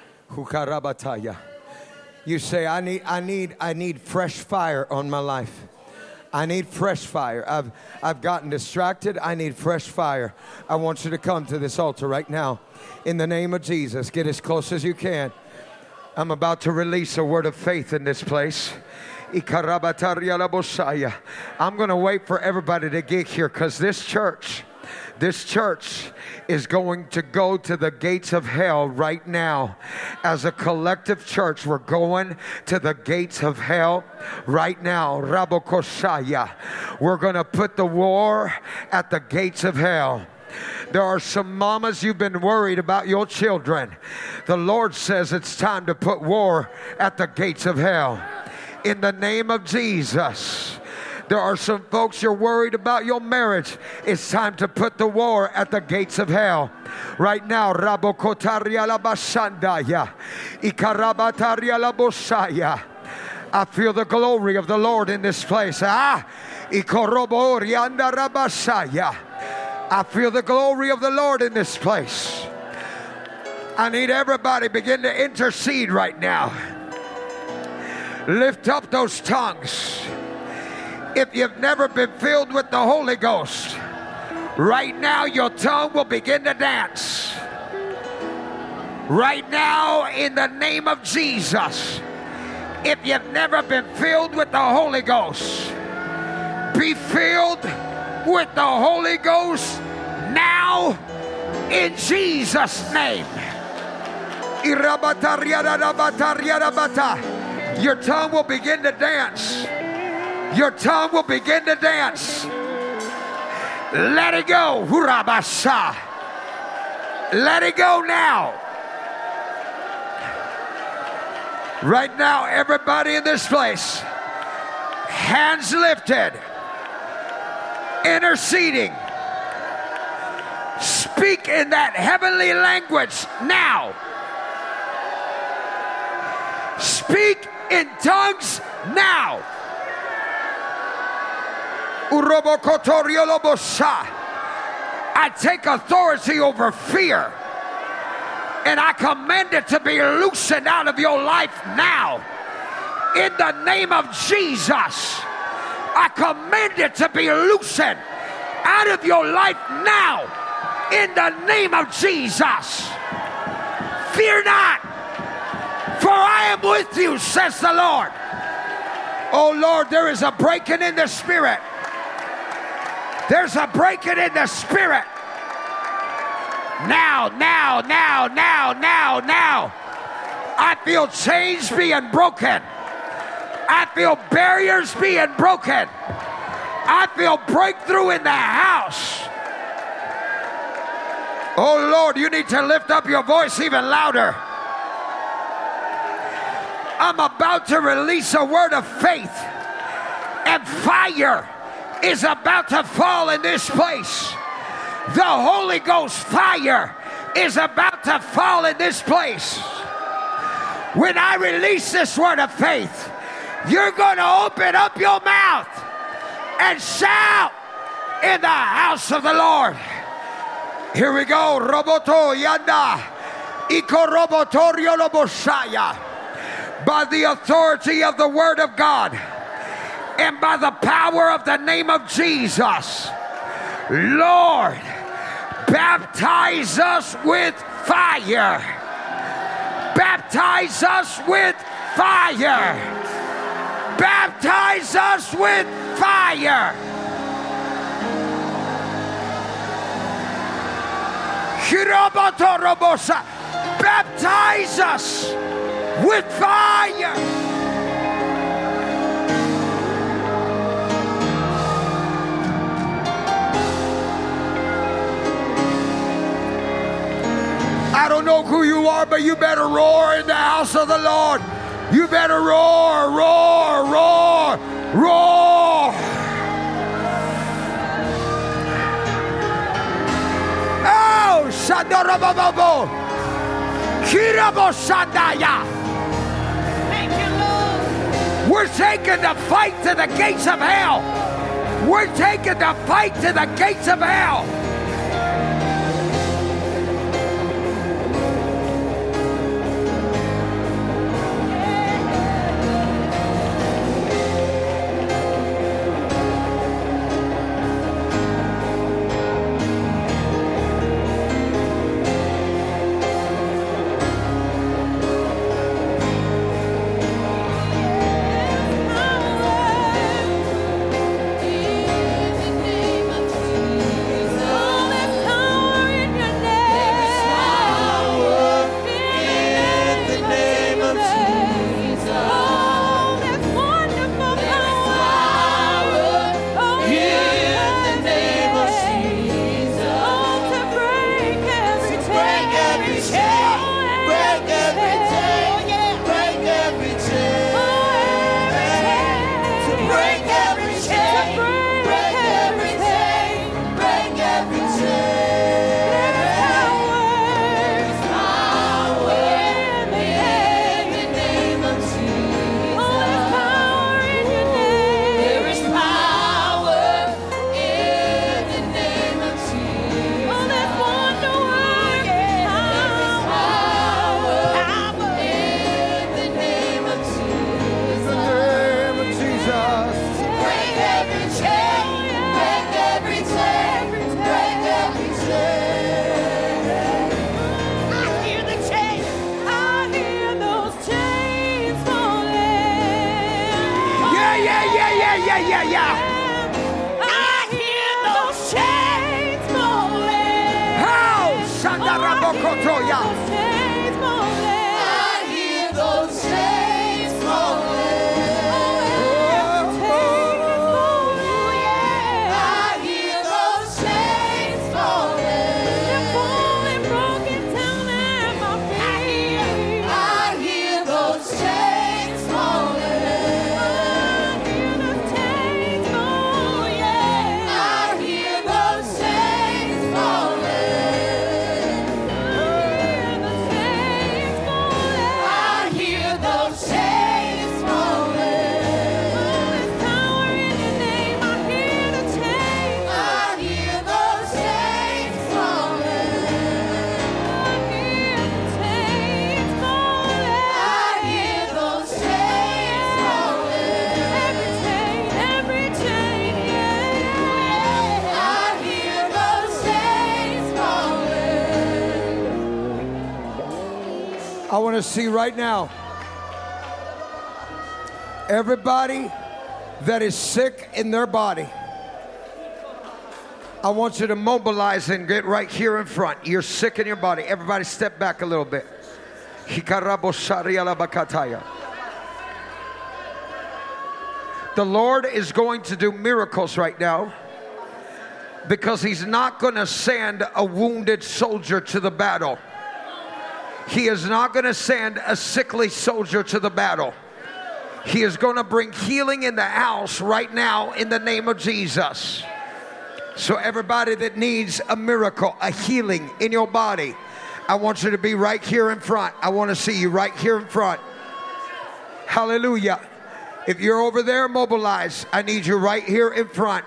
[SPEAKER 2] You say, I need, I need, I need fresh fire on my life. I need fresh fire. I've, I've gotten distracted. I need fresh fire. I want you to come to this altar right now in the name of Jesus. Get as close as you can. I'm about to release a word of faith in this place. I'm going to wait for everybody to get here because this church, this church is going to go to the gates of hell right now. As a collective church, we're going to the gates of hell right now. Rabokoshaya. We're going to put the war at the gates of hell. There are some mamas, you've been worried about your children. The Lord says it's time to put war at the gates of hell. In the name of Jesus. There are some folks, you're worried about your marriage. It's time to put the war at the gates of hell. Right now, Rabokotaria la Bashandaya, Ikarabataria la Bosaya. I feel the glory of the Lord in this place. Ah, Ikoroborianda Rabasaya. I feel the glory of the Lord in this place. I need everybody begin to intercede right now. Lift up those tongues. If you've never been filled with the Holy Ghost, right now your tongue will begin to dance. Right now, in the name of Jesus, if you've never been filled with the Holy Ghost, be filled with the Holy Ghost now in Jesus' name. Your tongue will begin to dance. Your tongue will begin to dance. Let it go. Let it go now. Right now, everybody in this place, hands lifted, interceding. Speak in that heavenly language now. Speak in tongues now. I take authority over fear, and I command it to be loosened out of your life now. In the name of Jesus, I command it to be loosened out of your life now. In the name of Jesus. Fear not, for I am with you, says the Lord. Oh Lord, there is a breaking in the spirit. There's a breaking in the spirit. Now, now, now, now, now, now. I feel chains being broken. I feel barriers being broken. I feel breakthrough in the house. Oh Lord, you need to lift up your voice even louder. I'm about to release a word of faith, and fire is about to fall in this place. The Holy Ghost fire is about to fall in this place. When I release this word of faith, you're going to open up your mouth and shout in the house of the Lord. Here we go. Roboto yanda. Iko robotorio loboshaya. By the authority of the word of God, and by the power of the name of Jesus, Lord, baptize us with fire. Baptize us with fire. Baptize us with fire. Baptize us with fire. I don't know who you are, but you better roar in the house of the Lord. You better roar, roar, roar, roar. Oh, Shandarabobo. Kirabo Shandaya.
[SPEAKER 3] Thank you, Lord.
[SPEAKER 2] We're taking the fight to the gates of hell. We're taking the fight to the gates of hell. I want to see right now everybody that is sick in their body. I want you to mobilize and get right here in front. You're sick in your body. Everybody step back a little bit. The Lord is going to do miracles right now because He's not going to send a wounded soldier to the battle. He is not going to send a sickly soldier to the battle. He is going to bring healing in the house right now in the name of Jesus. So everybody that needs a miracle, a healing in your body, I want you to be right here in front. I want to see you right here in front. Hallelujah. If you're over there, mobilize. I need you right here in front.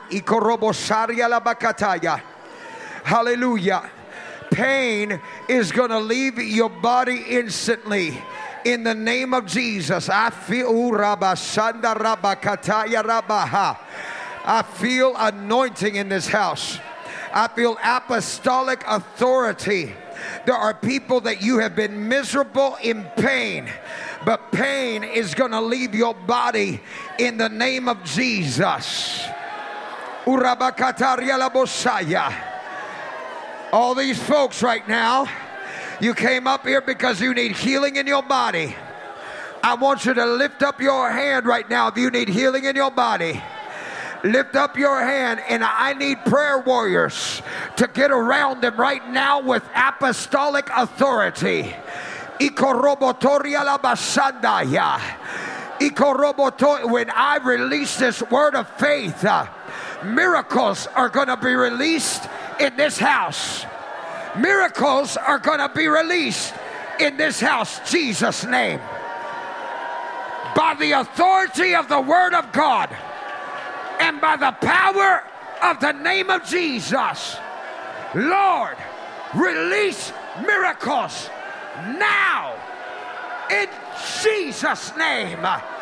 [SPEAKER 2] Hallelujah. Pain is going to leave your body instantly. In the name of Jesus, I feel Urabashanda Rabakataya Rabaha. I feel anointing in this house. I feel apostolic authority. There are people that you have been miserable in pain, but pain is going to leave your body in the name of Jesus. Urabakataria Labosaya. All these folks right now, you came up here because you need healing in your body. I want you to lift up your hand right now if you need healing in your body. Lift up your hand, and I need prayer warriors to get around them right now with apostolic authority. Ikorobotoria labasandaya. Ikoroboto- When I release this word of faith, uh, miracles are going to be released in this house. Miracles are going to be released in this house. Jesus' name. By the authority of the word of God and by the power of the name of Jesus, Lord, release miracles now in Jesus' name.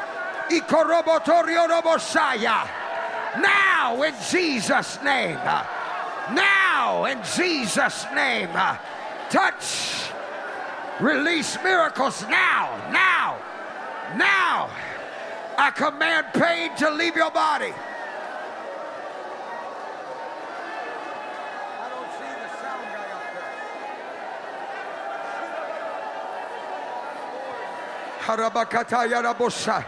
[SPEAKER 2] Now in Jesus' name. Now in Jesus' name. Touch. Release miracles now. Now. Now. I command pain to leave your body. I don't see the sound guy up there. Harabakataya.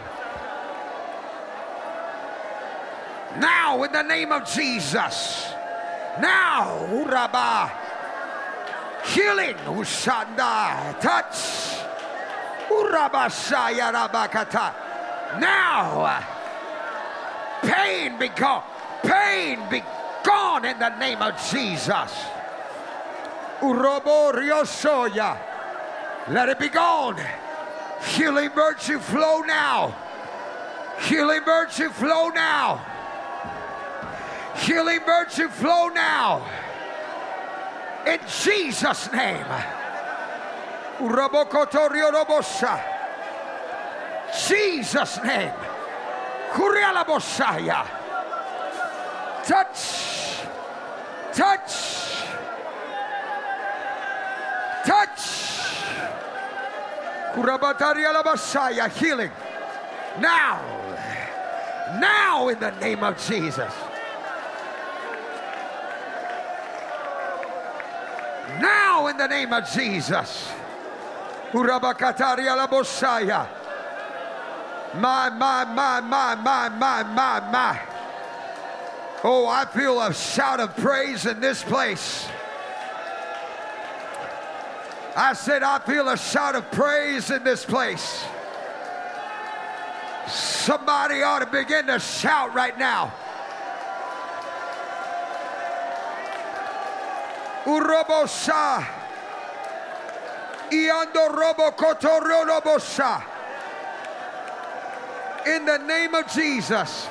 [SPEAKER 2] Now in the name of Jesus. Now, Uraba, healing, Ushanda, touch, Urabashaya Rabakata. Now, pain be gone, pain be gone in the name of Jesus. Urobo Riosoya, let it be gone. Healing virtue flow now. Healing virtue flow now. Healing virtue flow now. In Jesus' name. Jesus' name. Touch. Touch. Touch. Healing. Now. Now in the name of Jesus. Now in the name of Jesus. Urabakataria la Bosaya. My, my, my, my, my, my, my, my. Oh, I feel a shout of praise in this place. I said, I feel a shout of praise in this place. Somebody ought to begin to shout right now. Urobosa. Iando robo kotorio robosa. In the name of Jesus.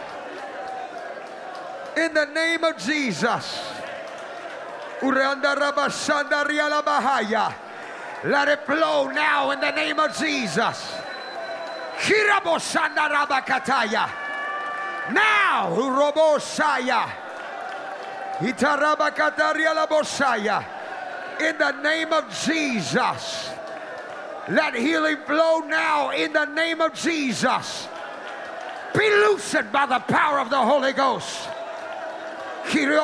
[SPEAKER 2] In the name of Jesus. Uranda rabashanda riala bahaya. Let it flow now in the name of Jesus. Hirabosanda rabakataya. Now, urobosaya. Itarabakataria la bosaya. In the name of Jesus. Let healing flow now in the name of Jesus. Be loosened by the power of the Holy Ghost. There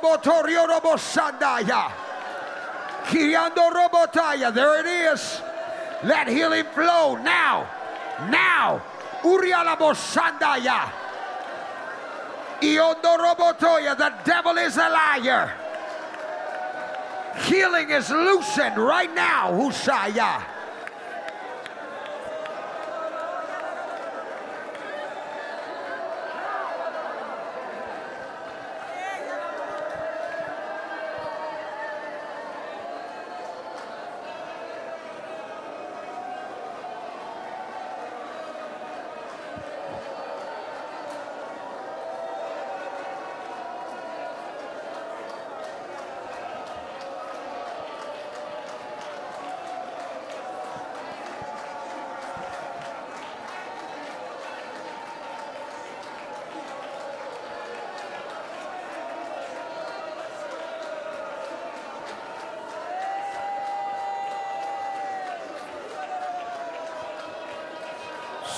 [SPEAKER 2] it is. Let healing flow now. Now. Urialabosandaya. Iondorobotoya. The devil is a liar. Healing is loosened right now. Husaya.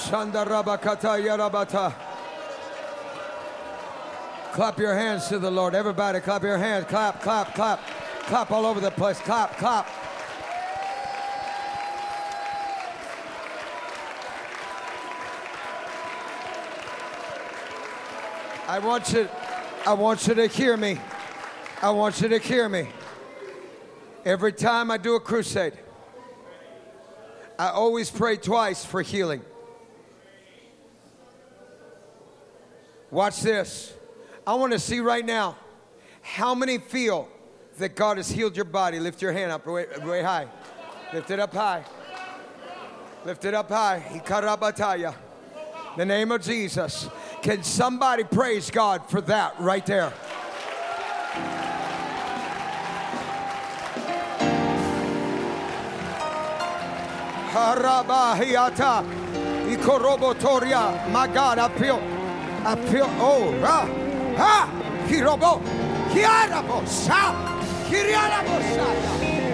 [SPEAKER 2] Clap your hands to the Lord. Everybody clap your hands. Clap, clap, clap. Clap all over the place. Clap, clap. I want you, I want you to hear me. I want you to hear me. Every time I do a crusade, I always pray twice for healing. Watch this. I want to see right now how many feel that God has healed your body. Lift your hand up way, way high. Lift it up high. Lift it up high. Ikarabataya. In the name of Jesus. Can somebody praise God for that right there? Harabahiata. Ikorobotoria. My God, I feel, I feel, oh, ah, ah, Hirobo, Hiarabo, Sa, Hiriarabo, Saya.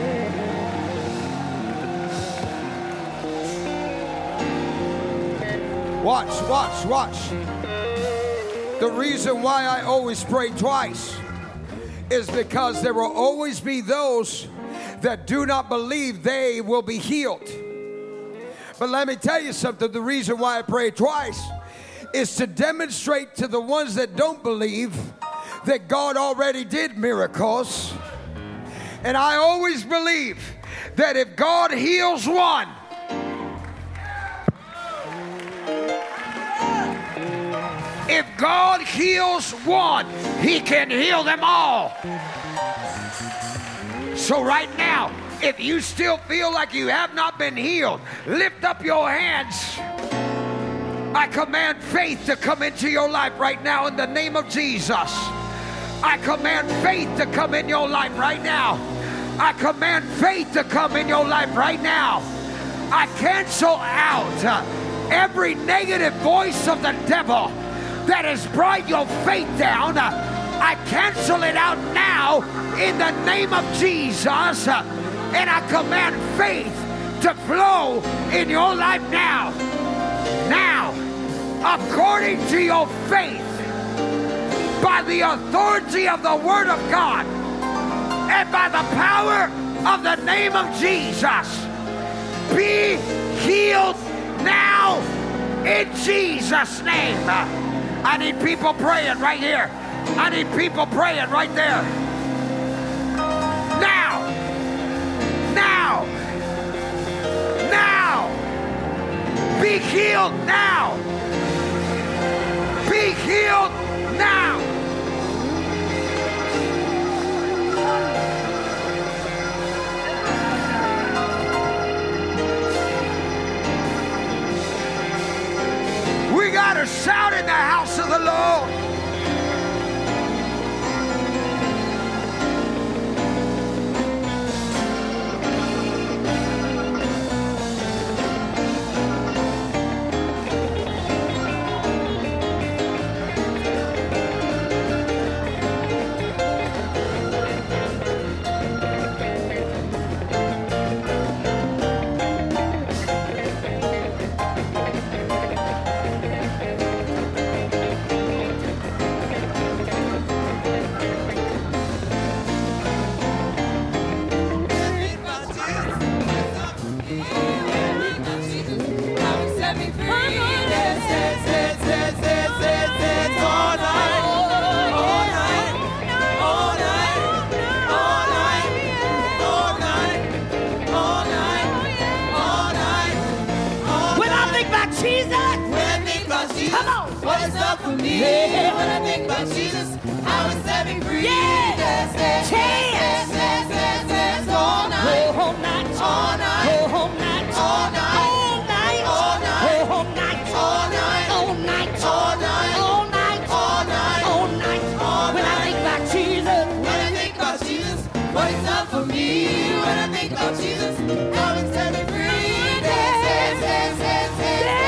[SPEAKER 2] Watch, watch, watch. The reason why I always pray twice is because there will always be those that do not believe they will be healed. But let me tell you something. The reason why I pray twice is to demonstrate to the ones that don't believe that God already did miracles. And I always believe that if God heals one, if God heals one, He can heal them all. So right now, if you still feel like you have not been healed, lift up your hands. I command faith to come into your life right now in the name of Jesus. I command faith to come in your life right now. I command faith to come in your life right now. I cancel out uh, every negative voice of the devil that has brought your faith down. Uh, I cancel it out now in the name of Jesus. Uh, and I command faith to flow in your life now. Now, according to your faith, by the authority of the Word of God, and by the power of the name of Jesus, be healed now in Jesus' name. I need people praying right here. I need people praying right there. Now, now, now, be healed now. Be healed now. We got to shout in the house of the Lord.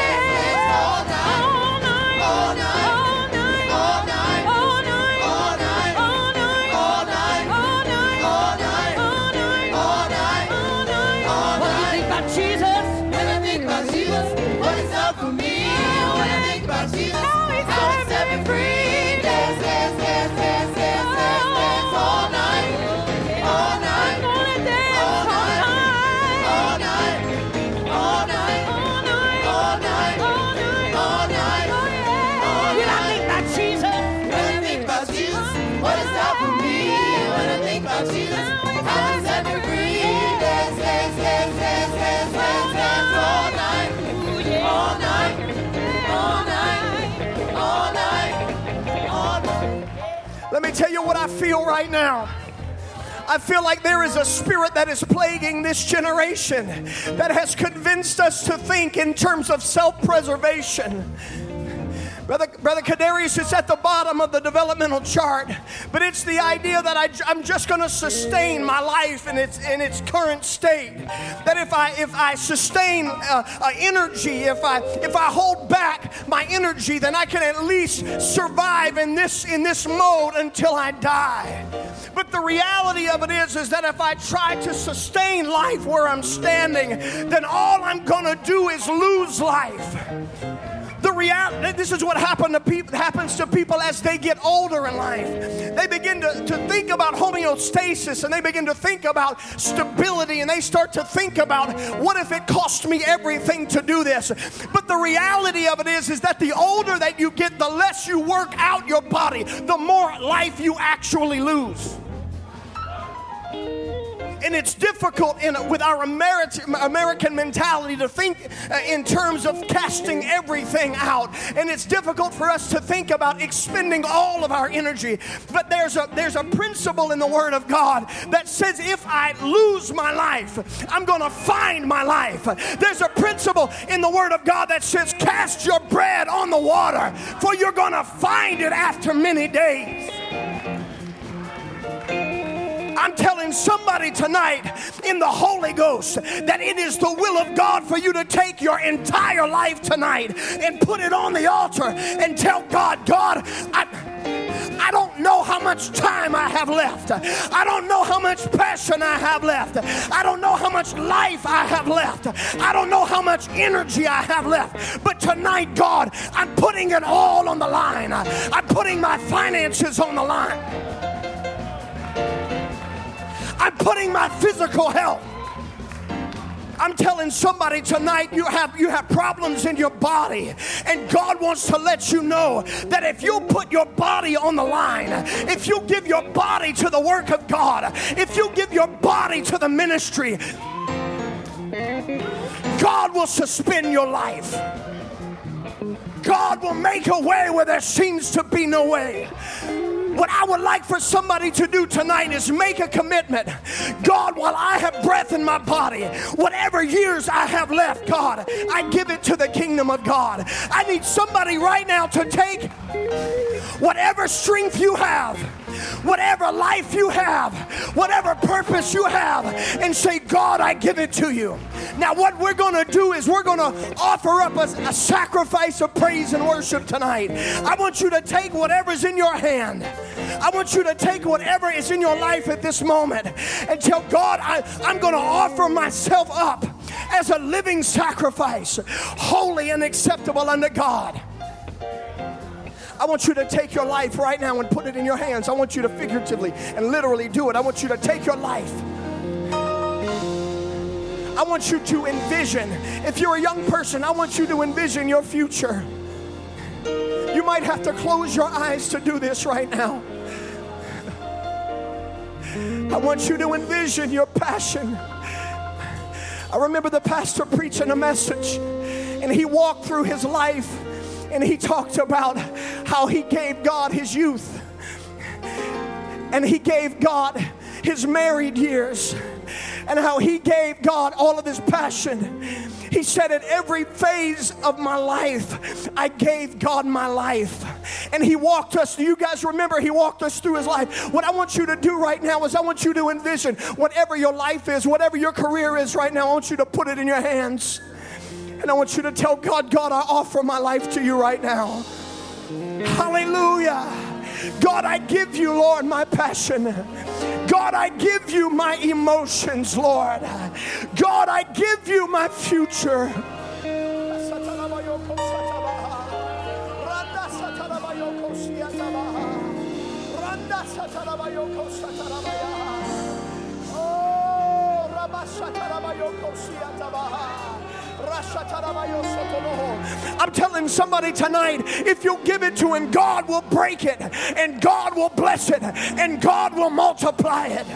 [SPEAKER 4] All night, all night, all night, all night, all night.
[SPEAKER 3] what it's done for me. When I think about Jesus, how He set me free. Dance, dance, dance, dance, dance, dance, dance all night, all night, all night, all night, all night.
[SPEAKER 1] Let me tell you what I feel right now. I feel like there is a spirit that is plaguing this generation that has convinced us to think in terms of self-preservation. Brother, Brother Kadarius, it's at the bottom of the developmental chart, but it's the idea that I, I'm just going to sustain my life in its in its current state. That if I if I sustain uh, uh, energy, if I if I hold back my energy, then I can at least survive in this in this mode until I die. But the reality of it is, is that if I try to sustain life where I'm standing, then all I'm going to do is lose life. The reality, this is what happen to people, happens to people as they get older in life. They begin to, to think about homeostasis, and they begin to think about stability, and they start to think about, what if it cost me everything to do this? But the reality of it is, is that the older that you get, the less you work out your body, the more life you actually lose. And it's difficult in, with our American, American mentality to think uh, in terms of casting everything out. And it's difficult for us to think about expending all of our energy. But there's a, there's a principle in the Word of God that says if I lose my life, I'm going to find my life. There's a principle in the Word of God that says cast your bread on the water, for you're going to find it after many days. I'm telling somebody tonight in the Holy Ghost that it is the will of God for you to take your entire life tonight and put it on the altar and tell God, God, I, I don't know how much time I have left. I don't know how much passion I have left. I don't know how much life I have left. I don't know how much energy I have left. But tonight, God, I'm putting it all on the line. I'm putting my finances on the line. I'm putting my physical health. I'm telling somebody tonight, you have you have problems in your body, and God wants to let you know that if you put your body on the line, if you give your body to the work of God, if you give your body to the ministry, God will suspend your life. God will make a way where there seems to be no way. What I would like for somebody to do tonight is make a commitment. God, while I have breath in my body, whatever years I have left, God, I give it to the kingdom of God. I need somebody right now to take whatever strength you have, whatever life you have, whatever purpose you have, and say, God, I give it to you. Now what we're going to do is we're going to offer up a, a sacrifice of praise and worship tonight. I want you to take whatever's in your hand. I want you to take whatever is in your life at this moment and tell God, I, I'm going to offer myself up as a living sacrifice, holy and acceptable unto God. I want you to take your life right now and put it in your hands. I want you to figuratively and literally do it. I want you to take your life. I want you to envision. If you're a young person, I want you to envision your future. You might have to close your eyes to do this right now. I want you to envision your passion. I remember the pastor preaching a message, and he walked through his life, and he talked about how he gave God his youth, and he gave God his married years, and how he gave God all of his passion. He said, at every phase of my life, I gave God my life. And he walked us, you guys remember, he walked us through his life. What I want you to do right now is I want you to envision whatever your life is, whatever your career is right now, I want you to put it in your hands. And I want you to tell God, God, I offer my life to you right now. Hallelujah. God, I give you, Lord, my passion. God, I give you my emotions, Lord. God, I give you my future. Oh, I'm telling somebody tonight, if you'll give it to him, God will break it, and God will bless it, and God will multiply it.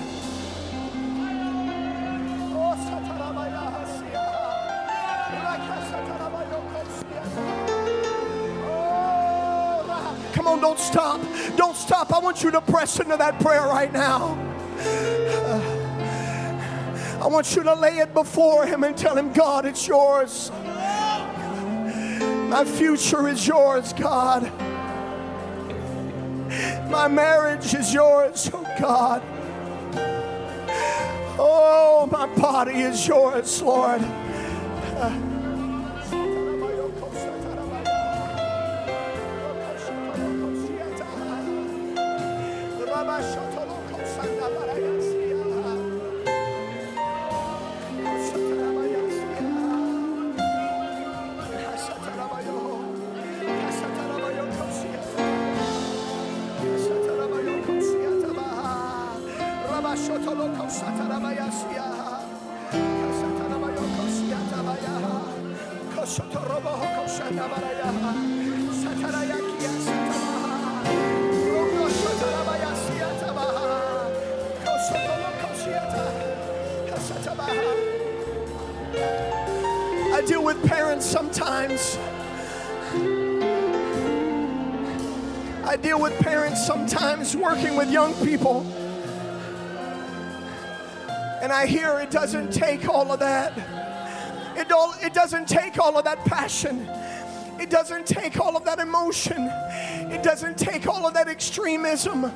[SPEAKER 1] Come on, don't stop. Don't stop. I want you to press into that prayer right now. I want you to lay it before him and tell him, God, it's yours. My future is yours, God. My marriage is yours, oh God. Oh, my body is yours, Lord. I deal with parents sometimes. I deal with parents sometimes working with young people. And I hear it doesn't take all of that. It, don't, it doesn't take all of that passion. It doesn't take all of that emotion. It doesn't take all of that extremism.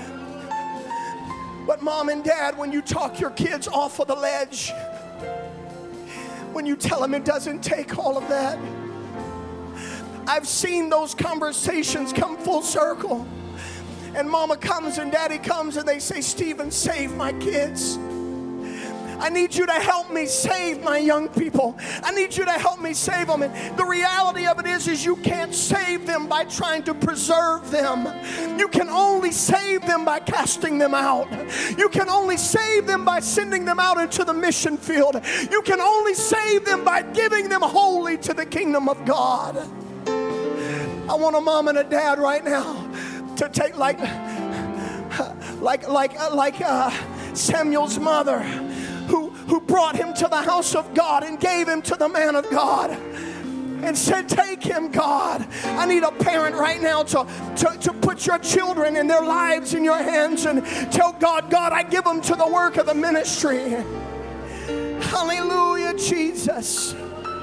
[SPEAKER 1] But mom and dad, when you talk your kids off of the ledge, when you tell them it doesn't take all of that, I've seen those conversations come full circle. And mama comes and daddy comes and they say, Stephen, save my kids. I need you to help me save my young people. I need you to help me save them. And the reality of it is, is you can't save them by trying to preserve them. You can only save them by casting them out. You can only save them by sending them out into the mission field. You can only save them by giving them wholly to the kingdom of God. I want a mom and a dad right now to take like, like, like, like uh, Samuel's mother, who, who brought him to the house of God and gave him to the man of God and said, take him, God. I need a parent right now to, to, to put your children and their lives in your hands and tell God, God, I give them to the work of the ministry. Hallelujah, Jesus.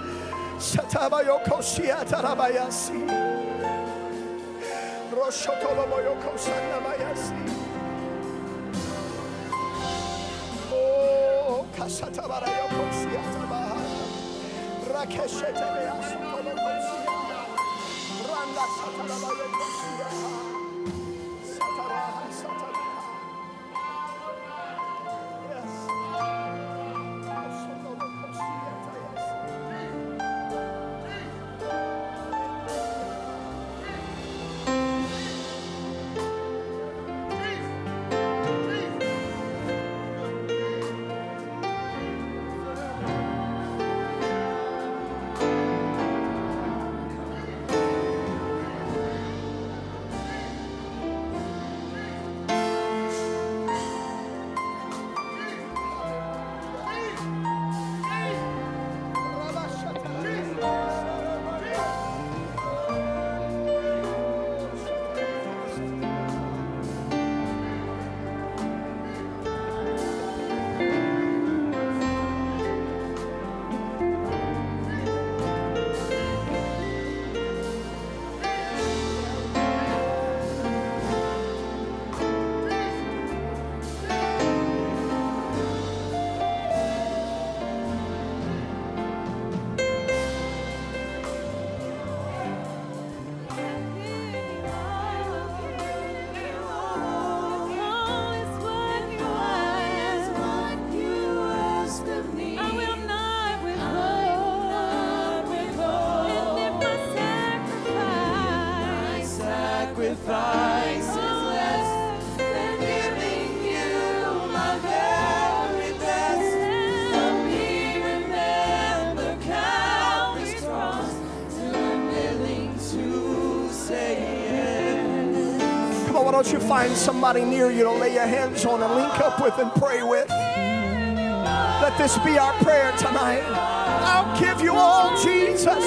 [SPEAKER 1] Oh, Kashatabarayo Kosiatabaha, Rakeshetebeasu Kolokosia, Randa Satarabayo Kosia, Sataraha Sataraha. Yes. don't you find somebody near you to lay your hands on and link up with and pray with? Let this be our prayer tonight. I'll give you all, Jesus.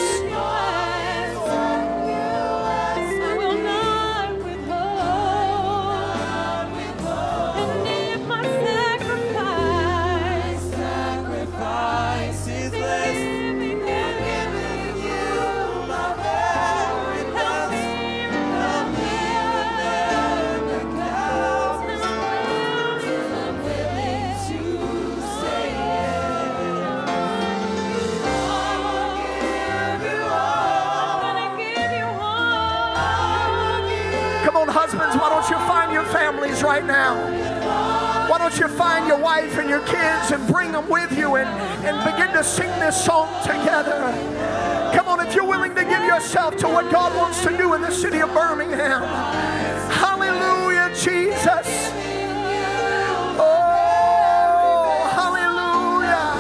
[SPEAKER 1] Husbands, why don't you find your families right now? Why don't you find your wife and your kids and bring them with you and, and begin to sing this song together? Come on, if you're willing to give yourself to what God wants to do in the city of Birmingham. Hallelujah, Jesus. Oh, hallelujah.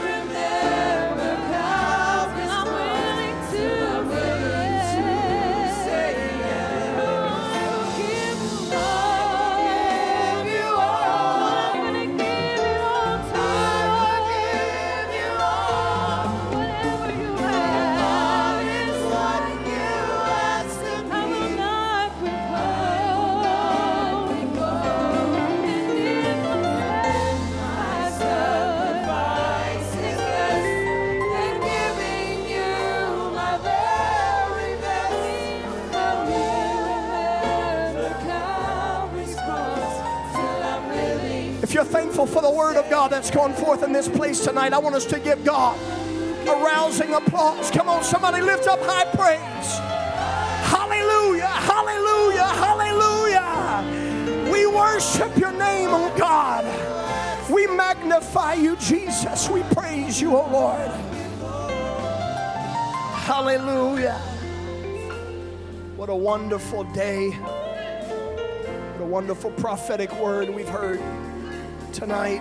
[SPEAKER 1] If you're thankful for the word of God that's gone forth in this place tonight, I want us to give God a rousing applause. Come on, somebody lift up high praise. Hallelujah, hallelujah, hallelujah. We worship your name, oh God. We magnify you, Jesus. We praise you, oh Lord. Hallelujah. What a wonderful day. What a wonderful prophetic word we've heard tonight.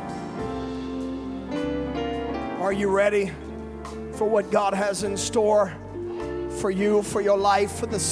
[SPEAKER 1] Are you ready for what God has in store for you, for your life, for the